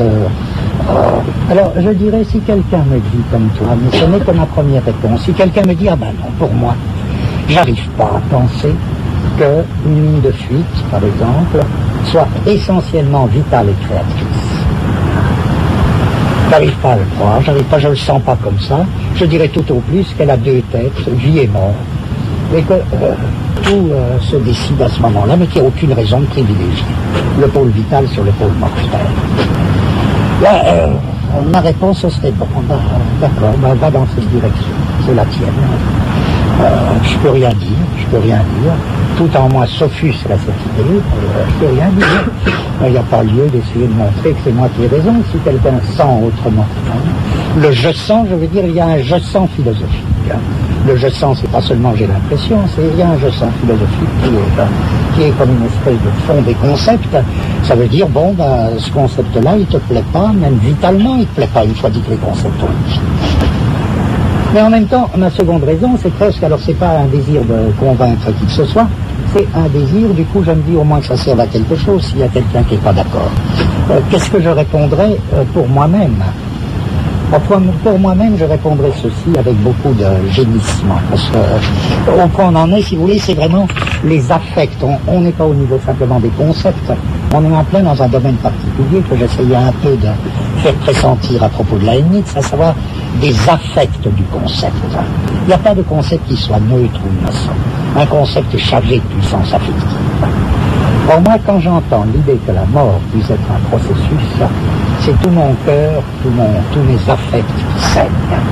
alors, je dirais, si quelqu'un me dit comme toi, mais ce n'est que ma première réponse, si quelqu'un me dit, ah ben non, pour moi, j'arrive pas à penser qu'une ligne de fuite, par exemple, soit essentiellement vitale et créatrice. J'arrive pas à le croire, je le sens pas comme ça. Je dirais tout au plus qu'elle a deux têtes, vie et mort, et que tout se décide à ce moment-là, mais qu'il n'y a aucune raison de privilégier le pôle vital sur le pôle mortel. Là, ma réponse serait bon, d'accord, va dans cette direction, c'est la tienne. Je peux rien dire. Tout en moi s'offusque à cette idée, je peux rien dire. Il n'y a pas lieu d'essayer de montrer que c'est moi qui ai raison, si quelqu'un sent autrement. Le je sens, je veux dire, il y a un je sens philosophique. Le je sens, c'est pas seulement j'ai l'impression, il y a un je sens philosophique qui est comme une espèce de fond des concepts. Ça veut dire, bon, ce concept-là, il te plaît pas, même vitalement, il te plaît pas, une fois dit que les concepts ont dit. Mais en même temps, ma seconde raison, c'est presque, alors c'est pas un désir de convaincre qui que ce soit, c'est un désir, du coup je me dis au moins que ça serve à quelque chose s'il y a quelqu'un qui n'est pas d'accord. Qu'est-ce que je répondrais pour moi-même? Pour moi-même, je répondrais ceci avec beaucoup de gémissement, parce que au point où on en est, si vous voulez, c'est vraiment les affects. On n'est pas au niveau simplement des concepts, on est en plein dans un domaine particulier que j'essayais un peu de faire pressentir à propos de la Leibniz, à savoir des affects du concept. Il n'y a pas de concept qui soit neutre ou innocent. Un concept est chargé de puissance affective. Or moi, quand j'entends l'idée que la mort puisse être un processus, c'est tout mon cœur, tous mes affects qui saignent.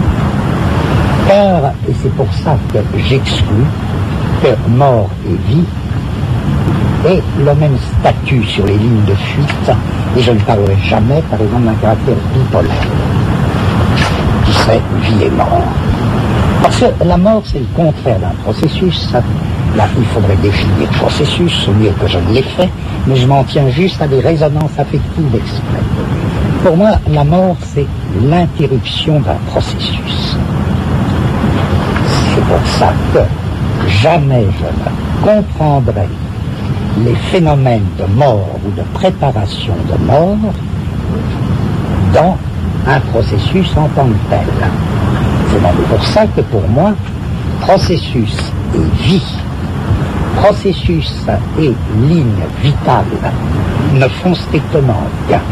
Car, et c'est pour ça que j'exclus que mort et vie ait le même statut sur les lignes de fuite, et je ne parlerai jamais, par exemple, d'un caractère bipolaire, qui serait vie et mort. Parce que la mort, c'est le contraire d'un processus. Là, il faudrait définir le processus, mieux que je ne l'ai fait, mais je m'en tiens juste à des résonances affectives exprès. Pour moi, la mort, c'est l'interruption d'un processus. C'est pour ça que jamais je ne comprendrai les phénomènes de mort ou de préparation de mort dans un processus en tant que tel. C'est même pour ça que pour moi, processus et vie, processus et ligne vitale ne font strictement rien.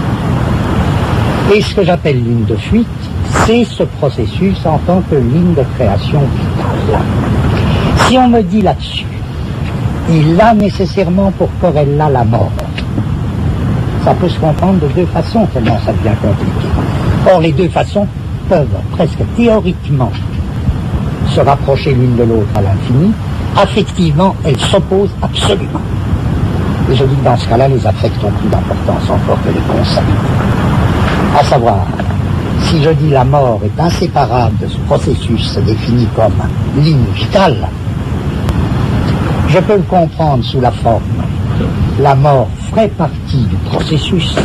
Et ce que j'appelle ligne de fuite, c'est ce processus en tant que ligne de création vitale. Si on me dit là-dessus, il a nécessairement pour corrélat la mort, ça peut se comprendre de deux façons, tellement ça devient compliqué. Or, les deux façons peuvent presque théoriquement se rapprocher l'une de l'autre à l'infini. Affectivement, elles s'opposent absolument. Et je dis que dans ce cas-là, les affects ont plus d'importance encore que les concepts. À savoir, si je dis la mort est inséparable de ce processus défini comme ligne vitale, je peux le comprendre sous la forme. La mort ferait partie du processus,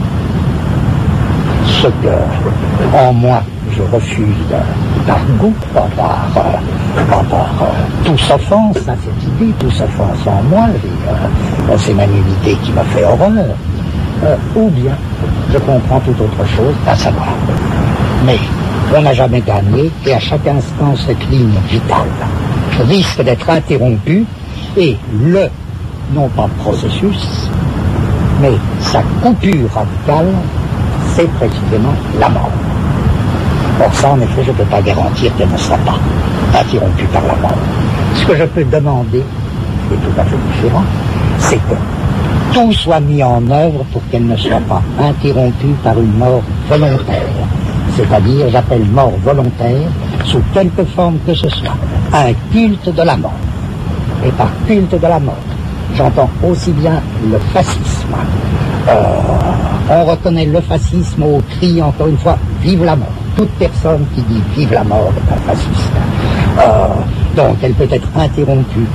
ce que, en moi, je refuse par goût, pas par toute offense à cette idée, toute offense en moi, c'est même une idée qui m'a fait horreur, ou bien je comprends toute autre chose, à savoir. Mais on n'a jamais gagné, et à chaque instant, cette ligne vitale risque d'être interrompue, et non pas processus, mais sa coupure radicale, c'est précisément la mort. Or ça, en effet, je ne peux pas garantir qu'elle ne sera pas interrompue par la mort. Ce que je peux demander, qui est tout à fait différent, c'est que tout soit mis en œuvre pour qu'elle ne soit pas interrompue par une mort volontaire. C'est-à-dire, j'appelle mort volontaire, sous quelque forme que ce soit, un culte de la mort. Et par culte de la mort, j'entends aussi bien le fascisme. On reconnaît le fascisme au cri, encore une fois, vive la mort. Toute personne qui dit vive la mort est un fasciste. Donc elle peut être interrompue.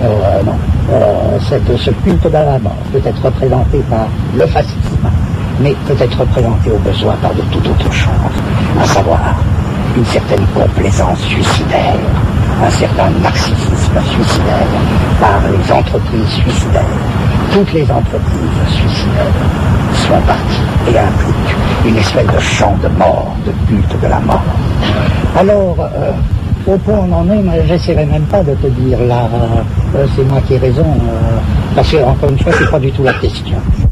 Ce culte de la mort peut être représenté par le fascisme, mais peut être représenté au besoin par de toute autre chose, à savoir une certaine complaisance suicidaire, un certain narcissisme suicidaire par les entreprises suicidaires. Toutes les entreprises suicidaires sont parties et impliquent une espèce de chant de mort, de culte de la mort. Alors, au point où on en est, j'essaierai même pas de te dire là, c'est moi qui ai raison, parce que encore une fois, c'est pas du tout la question.